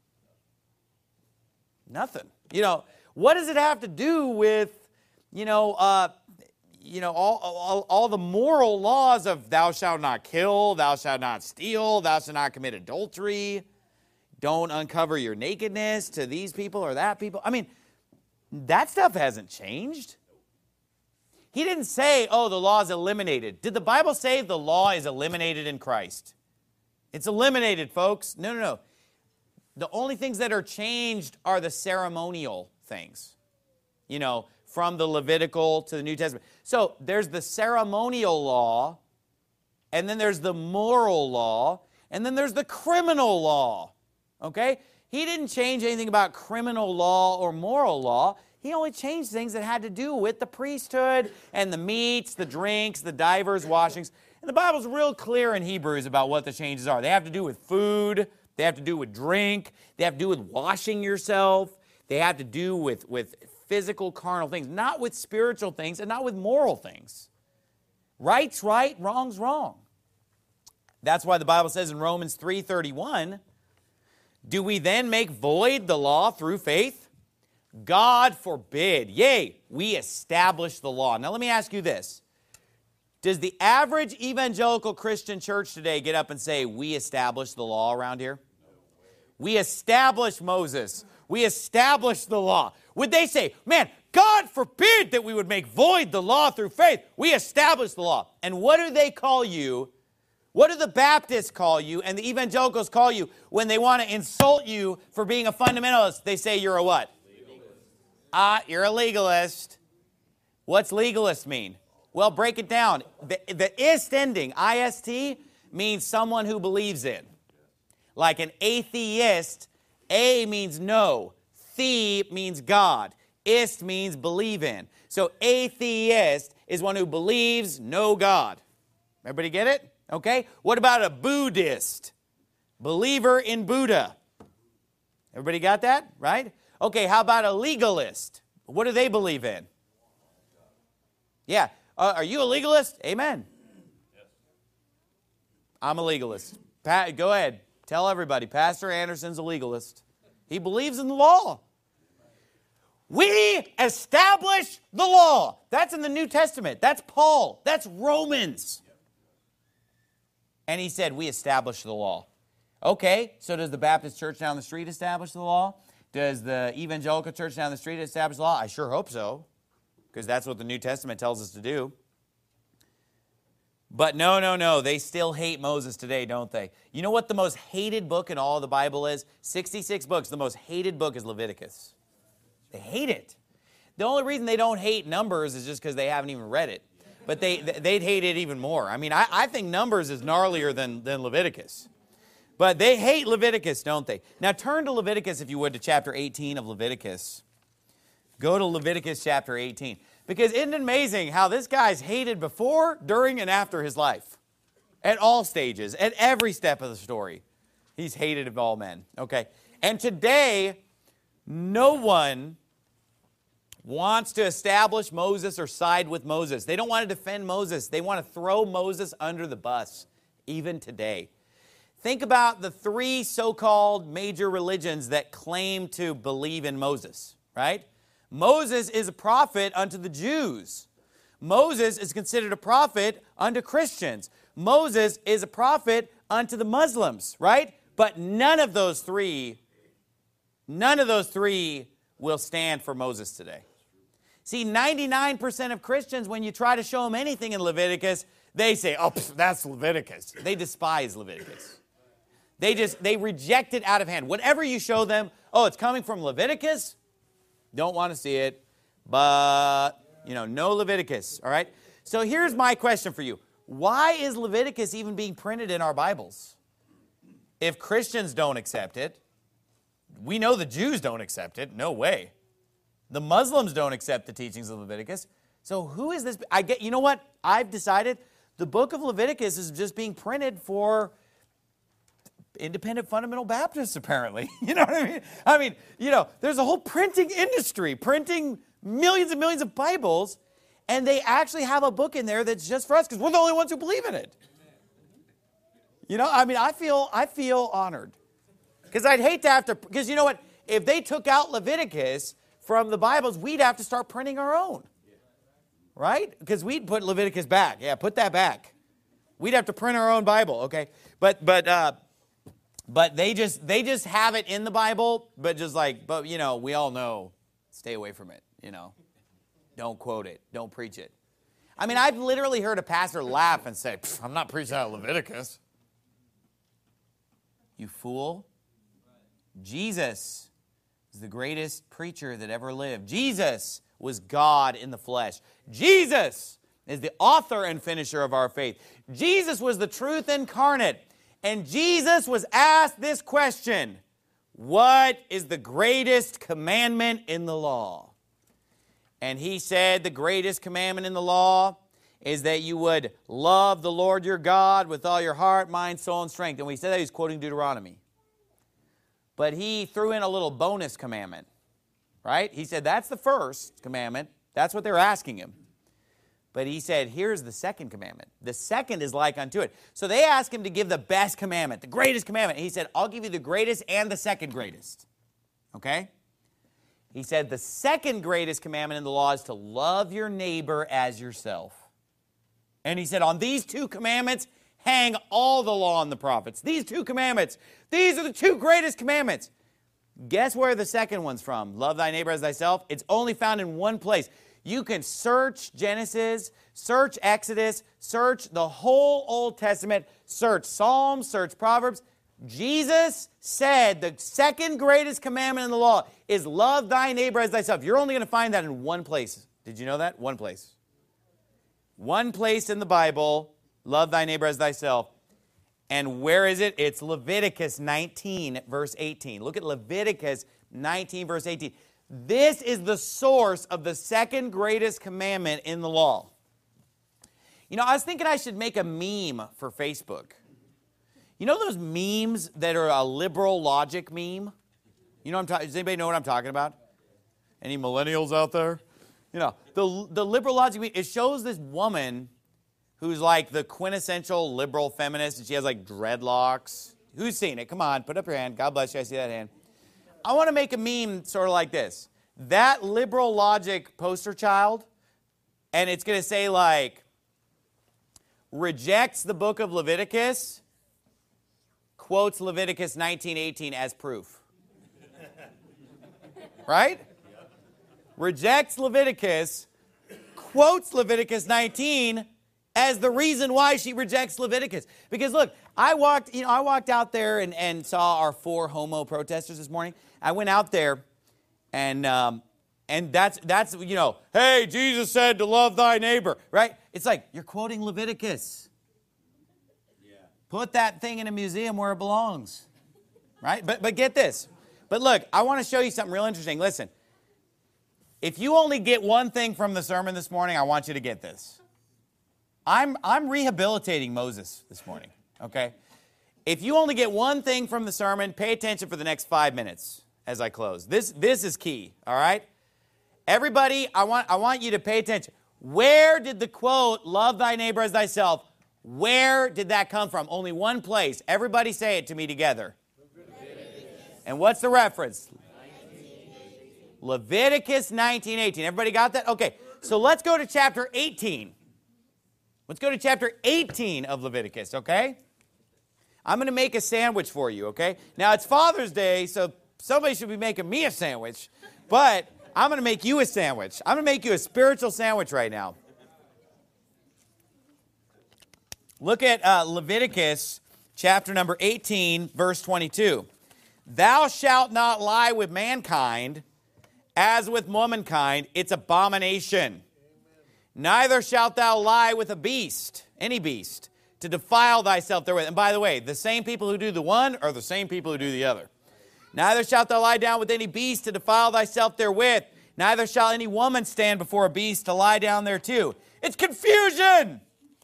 Nothing. You know, what does it have to do with, all the moral laws of thou shalt not kill, thou shalt not steal, thou shalt not commit adultery, don't uncover your nakedness to these people or that people? I mean, that stuff hasn't changed. He didn't say, the law is eliminated. Did the Bible say the law is eliminated in Christ? It's eliminated, folks. No. The only things that are changed are the ceremonial things, from the Levitical to the New Testament. So there's the ceremonial law, and then there's the moral law, and then there's the criminal law, okay? He didn't change anything about criminal law or moral law. He only changed things that had to do with the priesthood and the meats, the drinks, the divers, washings. And the Bible's real clear in Hebrews about what the changes are. They have to do with food. They have to do with drink. They have to do with washing yourself. They have to do with physical, carnal things, not with spiritual things and not with moral things. Right's right, wrong's wrong. That's why the Bible says in Romans 3:31, do we then make void the law through faith? God forbid. Yea, we establish the law. Now let me ask you this. Does the average evangelical Christian church today get up and say, we establish the law around here? We establish Moses. We establish the law. Would they say, man, God forbid that we would make void the law through faith. We establish the law. And what do they call you? What do the Baptists call you and the evangelicals call you when they want to insult you for being a fundamentalist? They say you're a what? You're a legalist. What's legalist mean? Well, break it down. The ist ending, I-S-T, means someone who believes in. Like an atheist, A means no. The means God. Ist means believe in. So atheist is one who believes no God. Everybody get it? Okay. What about a Buddhist? Believer in Buddha. Everybody got that? Right? Okay, how about a legalist? What do they believe in? Yeah. Are you a legalist? Amen. Yes. I'm a legalist. Go ahead. Tell everybody. Pastor Anderson's a legalist. He believes in the law. We establish the law. That's in the New Testament. That's Paul. That's Romans. And he said, we establish the law. Okay, so does the Baptist church down the street establish the law? Does the evangelical church down the street establish the law? I sure hope so, because that's what the New Testament tells us to do. But no. They still hate Moses today, don't they? You know what the most hated book in all of the Bible is? 66 books. The most hated book is Leviticus. They hate it. The only reason they don't hate Numbers is just because they haven't even read it. But they'd hate it even more. I mean, I think Numbers is gnarlier than Leviticus. But they hate Leviticus, don't they? Now turn to Leviticus, if you would, to chapter 18 of Leviticus. Go to Leviticus chapter 18. Because isn't it amazing how this guy's hated before, during, and after his life? At all stages, at every step of the story. He's hated of all men. Okay. And today, no one wants to establish Moses or side with Moses. They don't want to defend Moses. They want to throw Moses under the bus, even today. Think about the three so-called major religions that claim to believe in Moses, right? Moses is a prophet unto the Jews. Moses is considered a prophet unto Christians. Moses is a prophet unto the Muslims, right? But none of those three will stand for Moses today. See, 99% of Christians, when you try to show them anything in Leviticus, they say, oh, that's Leviticus. They despise Leviticus. They reject it out of hand. Whatever you show them, oh, it's coming from Leviticus, don't want to see it, but, no Leviticus, all right? So here's my question for you. Why is Leviticus even being printed in our Bibles? If Christians don't accept it, we know the Jews don't accept it, no way. The Muslims don't accept the teachings of Leviticus. So who is this? You know what? I've decided the book of Leviticus is just being printed for independent fundamental Baptists, apparently. You know what I mean? There's a whole printing industry, printing millions and millions of Bibles, and they actually have a book in there that's just for us because we're the only ones who believe in it. I feel honored. Because I'd hate to have to, because you know what? If they took out Leviticus from the Bibles, we'd have to start printing our own. Right? Because we'd put Leviticus back. Yeah, put that back. We'd have to print our own Bible, okay? But they just have it in the Bible, but we all know, stay away from it, Don't quote it. Don't preach it. I've literally heard a pastor laugh and say, I'm not preaching out of Leviticus. You fool. Jesus is the greatest preacher that ever lived. Jesus was God in the flesh. Jesus is the author and finisher of our faith. Jesus was the truth incarnate. And Jesus was asked this question: what is the greatest commandment in the law? And he said the greatest commandment in the law is that you would love the Lord your God with all your heart, mind, soul, and strength. And when he said that, he was quoting Deuteronomy. But he threw in a little bonus commandment, right? He said that's the first commandment. That's what they're asking him. But he said, here's the second commandment. The second is like unto it. So they asked him to give the best commandment, the greatest commandment. He said, I'll give you the greatest and the second greatest. Okay? He said the second greatest commandment in the law is to love your neighbor as yourself. And he said, on these two commandments, hang all the law and the prophets. These two commandments, these are the two greatest commandments. Guess where the second one's from? Love thy neighbor as thyself. It's only found in one place. You can search Genesis, search Exodus, search the whole Old Testament, search Psalms, search Proverbs. Jesus said the second greatest commandment in the law is love thy neighbor as thyself. You're only going to find that in one place. Did you know that? One place. One place in the Bible, love thy neighbor as thyself. And where is it? It's Leviticus 19, verse 18. Look at Leviticus 19, verse 18. This is the source of the second greatest commandment in the law. I was thinking I should make a meme for Facebook. You know those memes that are a liberal logic meme? Does anybody know what I'm talking about? Any millennials out there? The liberal logic meme, it shows this woman who's like the quintessential liberal feminist, and she has like dreadlocks. Who's seen it? Come on, put up your hand. God bless you, I see that hand. I want to make a meme sort of like this. That liberal logic poster child, and it's going to say like, rejects the book of Leviticus, quotes Leviticus 19:18 as proof. Right? Rejects Leviticus, quotes Leviticus 19 as the reason why she rejects Leviticus. Because look, I walked out there and saw our 4 homo protesters this morning. I went out there and that's hey, Jesus said to love thy neighbor, right? It's like you're quoting Leviticus. Yeah. Put that thing in a museum where it belongs. Right? But get this. But look, I want to show you something real interesting. Listen. if you only get one thing from the sermon this morning, I want you to get this. I'm rehabilitating Moses this morning, okay? If you only get one thing from the sermon, pay attention for the next 5 minutes as I close. This is key, all right? Everybody, I want you to pay attention. Where did the quote, love thy neighbor as thyself, where did that come from? Only one place. Everybody say it to me together. And what's the reference? Leviticus 19:18. Everybody got that? Okay, so let's go to chapter 18. Let's go to chapter 18 of Leviticus, okay? I'm going to make a sandwich for you, okay? Now, it's Father's Day, so somebody should be making me a sandwich, but I'm going to make you a sandwich. I'm going to make you a spiritual sandwich right now. Look at Leviticus chapter number 18, verse 22. Thou shalt not lie with mankind as with womankind. It's abomination. Neither shalt thou lie with a beast, any beast, to defile thyself therewith. And by the way, the same people who do the one are the same people who do the other. Neither shalt thou lie down with any beast to defile thyself therewith. Neither shall any woman stand before a beast to lie down there too. It's confusion.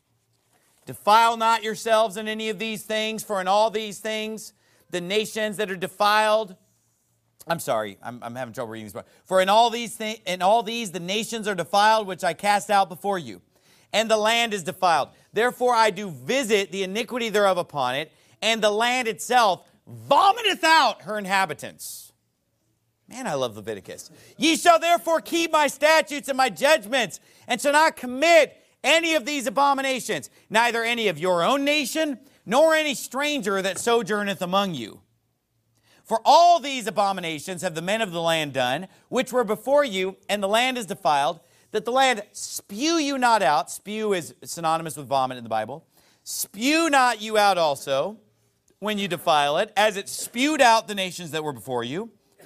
Defile not yourselves in any of these things, for in all these things the nations that are defiled. I'm sorry, I'm having trouble reading this. For in all these the nations are defiled, which I cast out before you, and the land is defiled. Therefore I do visit the iniquity thereof upon it, and the land itself vomiteth out her inhabitants. Man, I love Leviticus. Ye shall therefore keep my statutes and my judgments, and shall not commit any of these abominations, neither any of your own nation, nor any stranger that sojourneth among you. For all these abominations have the men of the land done, which were before you, and the land is defiled, that the land spew you not out. Spew is synonymous with vomit in the Bible. Spew not you out also, when you defile it, as it spewed out the nations that were before you.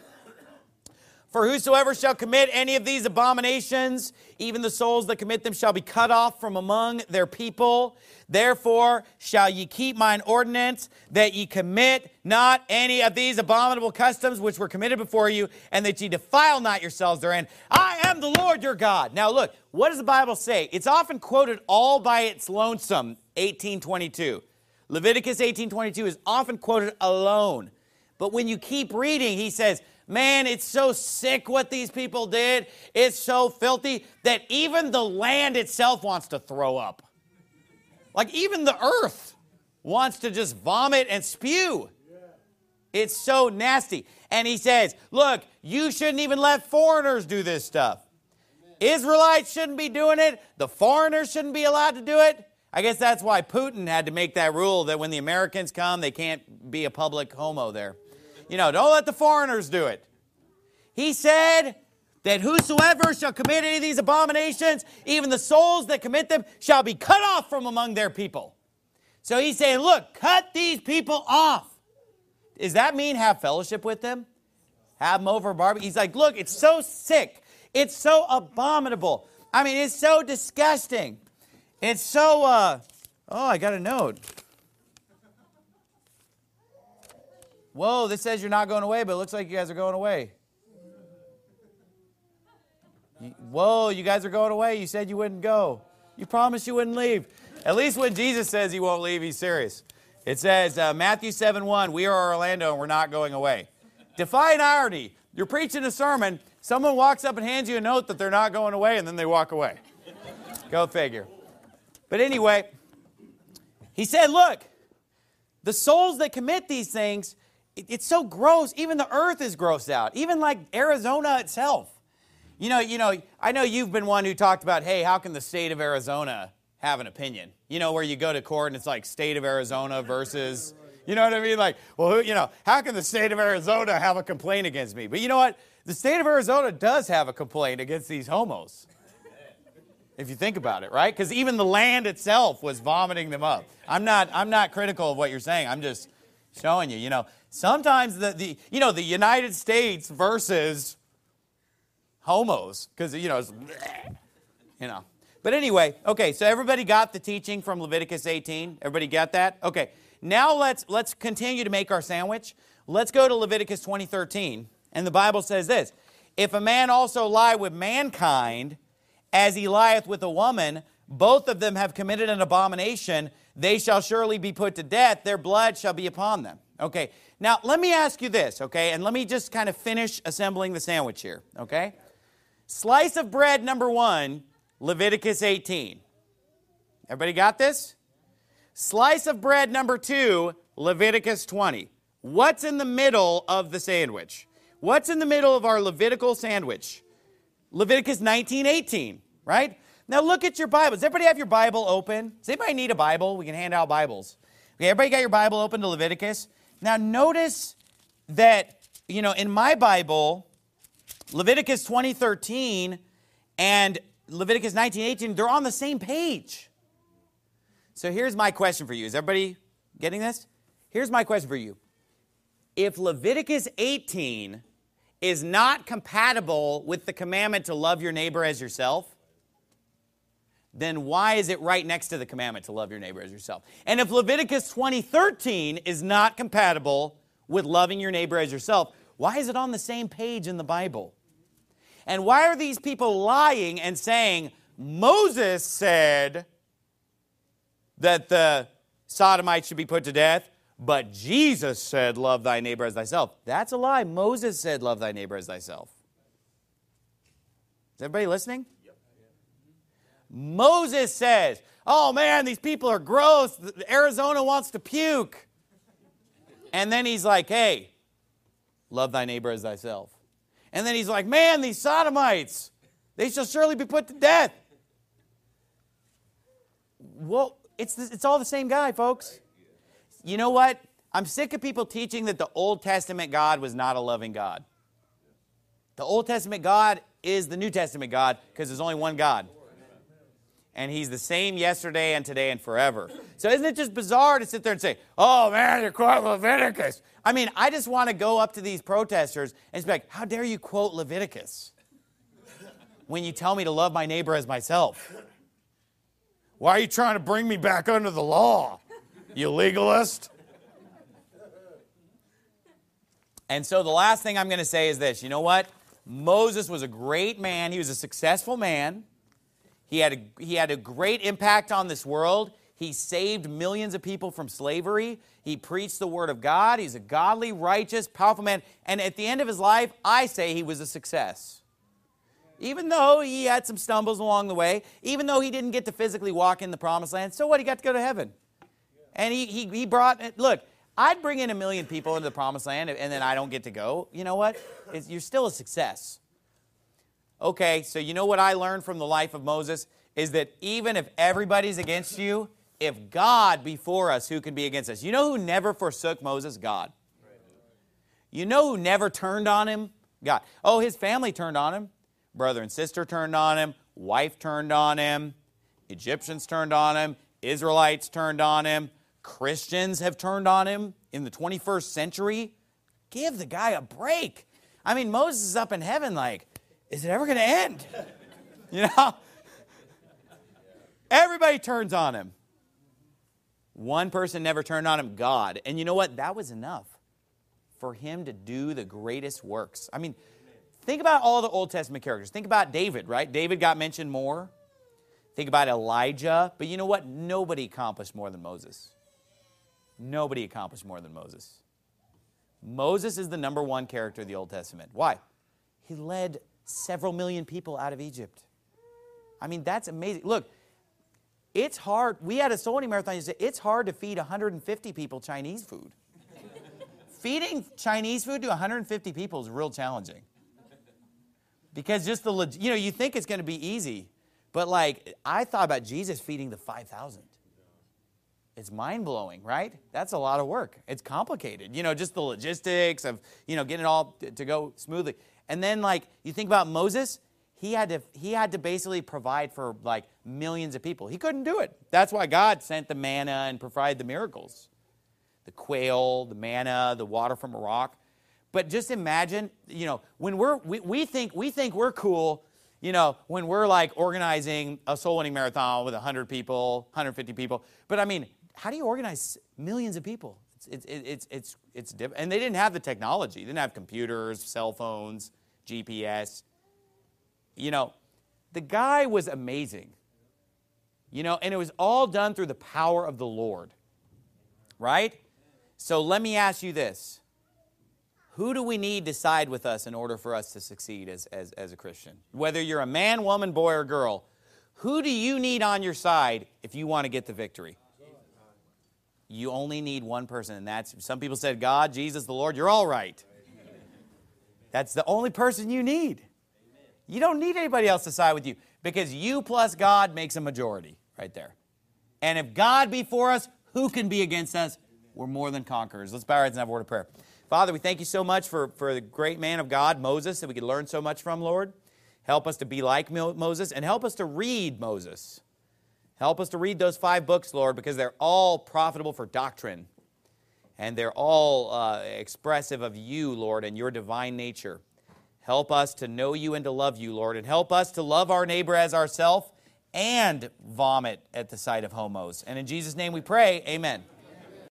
For whosoever shall commit any of these abominations, even the souls that commit them shall be cut off from among their people. Therefore shall ye keep mine ordinance, that ye commit not any of these abominable customs which were committed before you, and that ye defile not yourselves therein. I am the Lord your God. Now look, what does the Bible say? It's often quoted all by its lonesome, 18:22. Leviticus 18:22 is often quoted alone. But when you keep reading, he says, man, it's so sick what these people did. It's so filthy that even the land itself wants to throw up. Like even the earth wants to just vomit and spew. It's so nasty. And he says, look, you shouldn't even let foreigners do this stuff. Israelites shouldn't be doing it. The foreigners shouldn't be allowed to do it. I guess that's why Putin had to make that rule that when the Americans come, they can't be a public homo there. You know, don't let the foreigners do it. He said that whosoever shall commit any of these abominations, even the souls that commit them, shall be cut off from among their people. So he's saying, look, cut these people off. Does that mean have fellowship with them? Have them over a barbecue? He's like, look, it's so sick. It's so abominable. I mean, it's so disgusting. It's so, oh, I got a note. Whoa, this says you're not going away, but it looks like you guys are going away. Whoa, you guys are going away. You said you wouldn't go. You promised you wouldn't leave. At least when Jesus says he won't leave, he's serious. It says, Matthew 7:1, we are Orlando and we're not going away. Defying irony. You're preaching a sermon, someone walks up and hands you a note that they're not going away, and then they walk away. Go figure. But anyway, he said, look, the souls that commit these things, it's so gross. Even the earth is grossed out. Even like Arizona itself. You know, I know you've been one who talked about, hey, how can the state of Arizona have an opinion? You know, where you go to court and it's like state of Arizona versus, you know what I mean? Like, well, how can the state of Arizona have a complaint against me? But you know what? The state of Arizona does have a complaint against these homos. If you think about it, right? Because even the land itself was vomiting them up. I'm not critical of what you're saying. I'm just showing you, sometimes the United States versus homos, because, it's, But anyway, okay, so everybody got the teaching from Leviticus 18? Everybody got that? Okay, now let's continue to make our sandwich. Let's go to Leviticus 20:13, and the Bible says this. If a man also lie with mankind, as he lieth with a woman, both of them have committed an abomination. They shall surely be put to death. Their blood shall be upon them. Okay, now let me ask you this, okay? And let me just kind of finish assembling the sandwich here, okay? Slice of bread number 1, Leviticus 18. Everybody got this? Slice of bread number 2, Leviticus 20. What's in the middle of the sandwich? What's in the middle of our Levitical sandwich? Leviticus 19:18, right? Now look at your Bible. Does everybody have your Bible open? Does anybody need a Bible? We can hand out Bibles. Okay, everybody got your Bible open to Leviticus? Now notice that, in my Bible, Leviticus 20:13 and Leviticus 19:18, they're on the same page. So here's my question for you. Is everybody getting this? Here's my question for you. If Leviticus 18 is not compatible with the commandment to love your neighbor as yourself, then why is it right next to the commandment to love your neighbor as yourself? And if Leviticus 20:13 is not compatible with loving your neighbor as yourself, why is it on the same page in the Bible? And why are these people lying and saying, Moses said that the Sodomites should be put to death, but Jesus said, love thy neighbor as thyself? That's a lie. Moses said, love thy neighbor as thyself. Is everybody listening? Yep. Moses says, oh man, these people are gross. Arizona wants to puke. And then he's like, hey, love thy neighbor as thyself. And then he's like, man, these Sodomites, they shall surely be put to death. Well, it's all the same guy, folks. You know what? I'm sick of people teaching that the Old Testament God was not a loving God. The Old Testament God is the New Testament God because there's only one God. And He's the same yesterday and today and forever. So isn't it just bizarre to sit there and say, oh man, you're quoting Leviticus. I mean, I just want to go up to these protesters and just be like, how dare you quote Leviticus when you tell me to love my neighbor as myself? Why are you trying to bring me back under the law, you legalist? And so the last thing I'm going to say is this. You know what? Moses was a great man. He was a successful man. He had a great impact on this world. He saved millions of people from slavery. He preached the word of God. He's a godly, righteous, powerful man. And at the end of his life, I say he was a success. Even though he had some stumbles along the way, even though he didn't get to physically walk in the promised land, so what? He got to go to heaven. And he brought, look, I'd bring in 1 million people into the promised land and then I don't get to go. You know what? You're still a success. Okay, so you know what I learned from the life of Moses is that even if everybody's against you, if God be for us, who can be against us? You know who never forsook Moses? God. You know who never turned on him? God. Oh, his family turned on him. Brother and sister turned on him. Wife turned on him. Egyptians turned on him. Israelites turned on him. Christians have turned on him in the 21st century. Give the guy a break. I mean, Moses is up in heaven like, is it ever going to end? You know? Everybody turns on him. One person never turned on him, God. And you know what? That was enough for him to do the greatest works. I mean, think about all the Old Testament characters. Think about David, right? David got mentioned more. Think about Elijah. But you know what? Nobody accomplished more than Moses. Nobody accomplished more than Moses. Moses is the number one character of the Old Testament. Why? He led several million people out of Egypt. I mean, that's amazing. Look, it's hard. We had a soul winning marathon yesterday. It's hard to feed 150 people Chinese food. Feeding Chinese food to 150 people is real challenging. Because just you think it's going to be easy. But like, I thought about Jesus feeding the 5,000. It's mind-blowing, right? That's a lot of work. It's complicated. Just the logistics of, getting it all to go smoothly. And then, like, you think about Moses, he had to basically provide for, like, millions of people. He couldn't do it. That's why God sent the manna and provided the miracles. The quail, the manna, the water from a rock. But just imagine, when we think we're cool, when we're, like, organizing a soul-winning marathon with 100 people, 150 people. But, I mean, how do you organize millions of people? It's different. And they didn't have the technology. They didn't have computers, cell phones. GPS. You know, the guy was amazing. You know, and it was all done through the power of the Lord. Right? So let me ask you this. Who do we need to side with us in order for us to succeed as a Christian? Whether you're a man, woman, boy, or girl, who do you need on your side if you want to get the victory? You only need one person, and that's, some people said, God, Jesus, the Lord. You're all right. That's the only person you need. You don't need anybody else to side with you, because you plus God makes a majority right there. And if God be for us, who can be against us? We're more than conquerors. Let's bow our heads and have a word of prayer. Father, we thank you so much for the great man of God, Moses, that we could learn so much from, Lord. Help us to be like Moses, and help us to read Moses. Help us to read those 5 books, Lord, because they're all profitable for doctrine. And they're all expressive of you, Lord, and your divine nature. Help us to know you and to love you, Lord, and help us to love our neighbor as ourselves and vomit at the sight of homos. And in Jesus' name we pray, amen.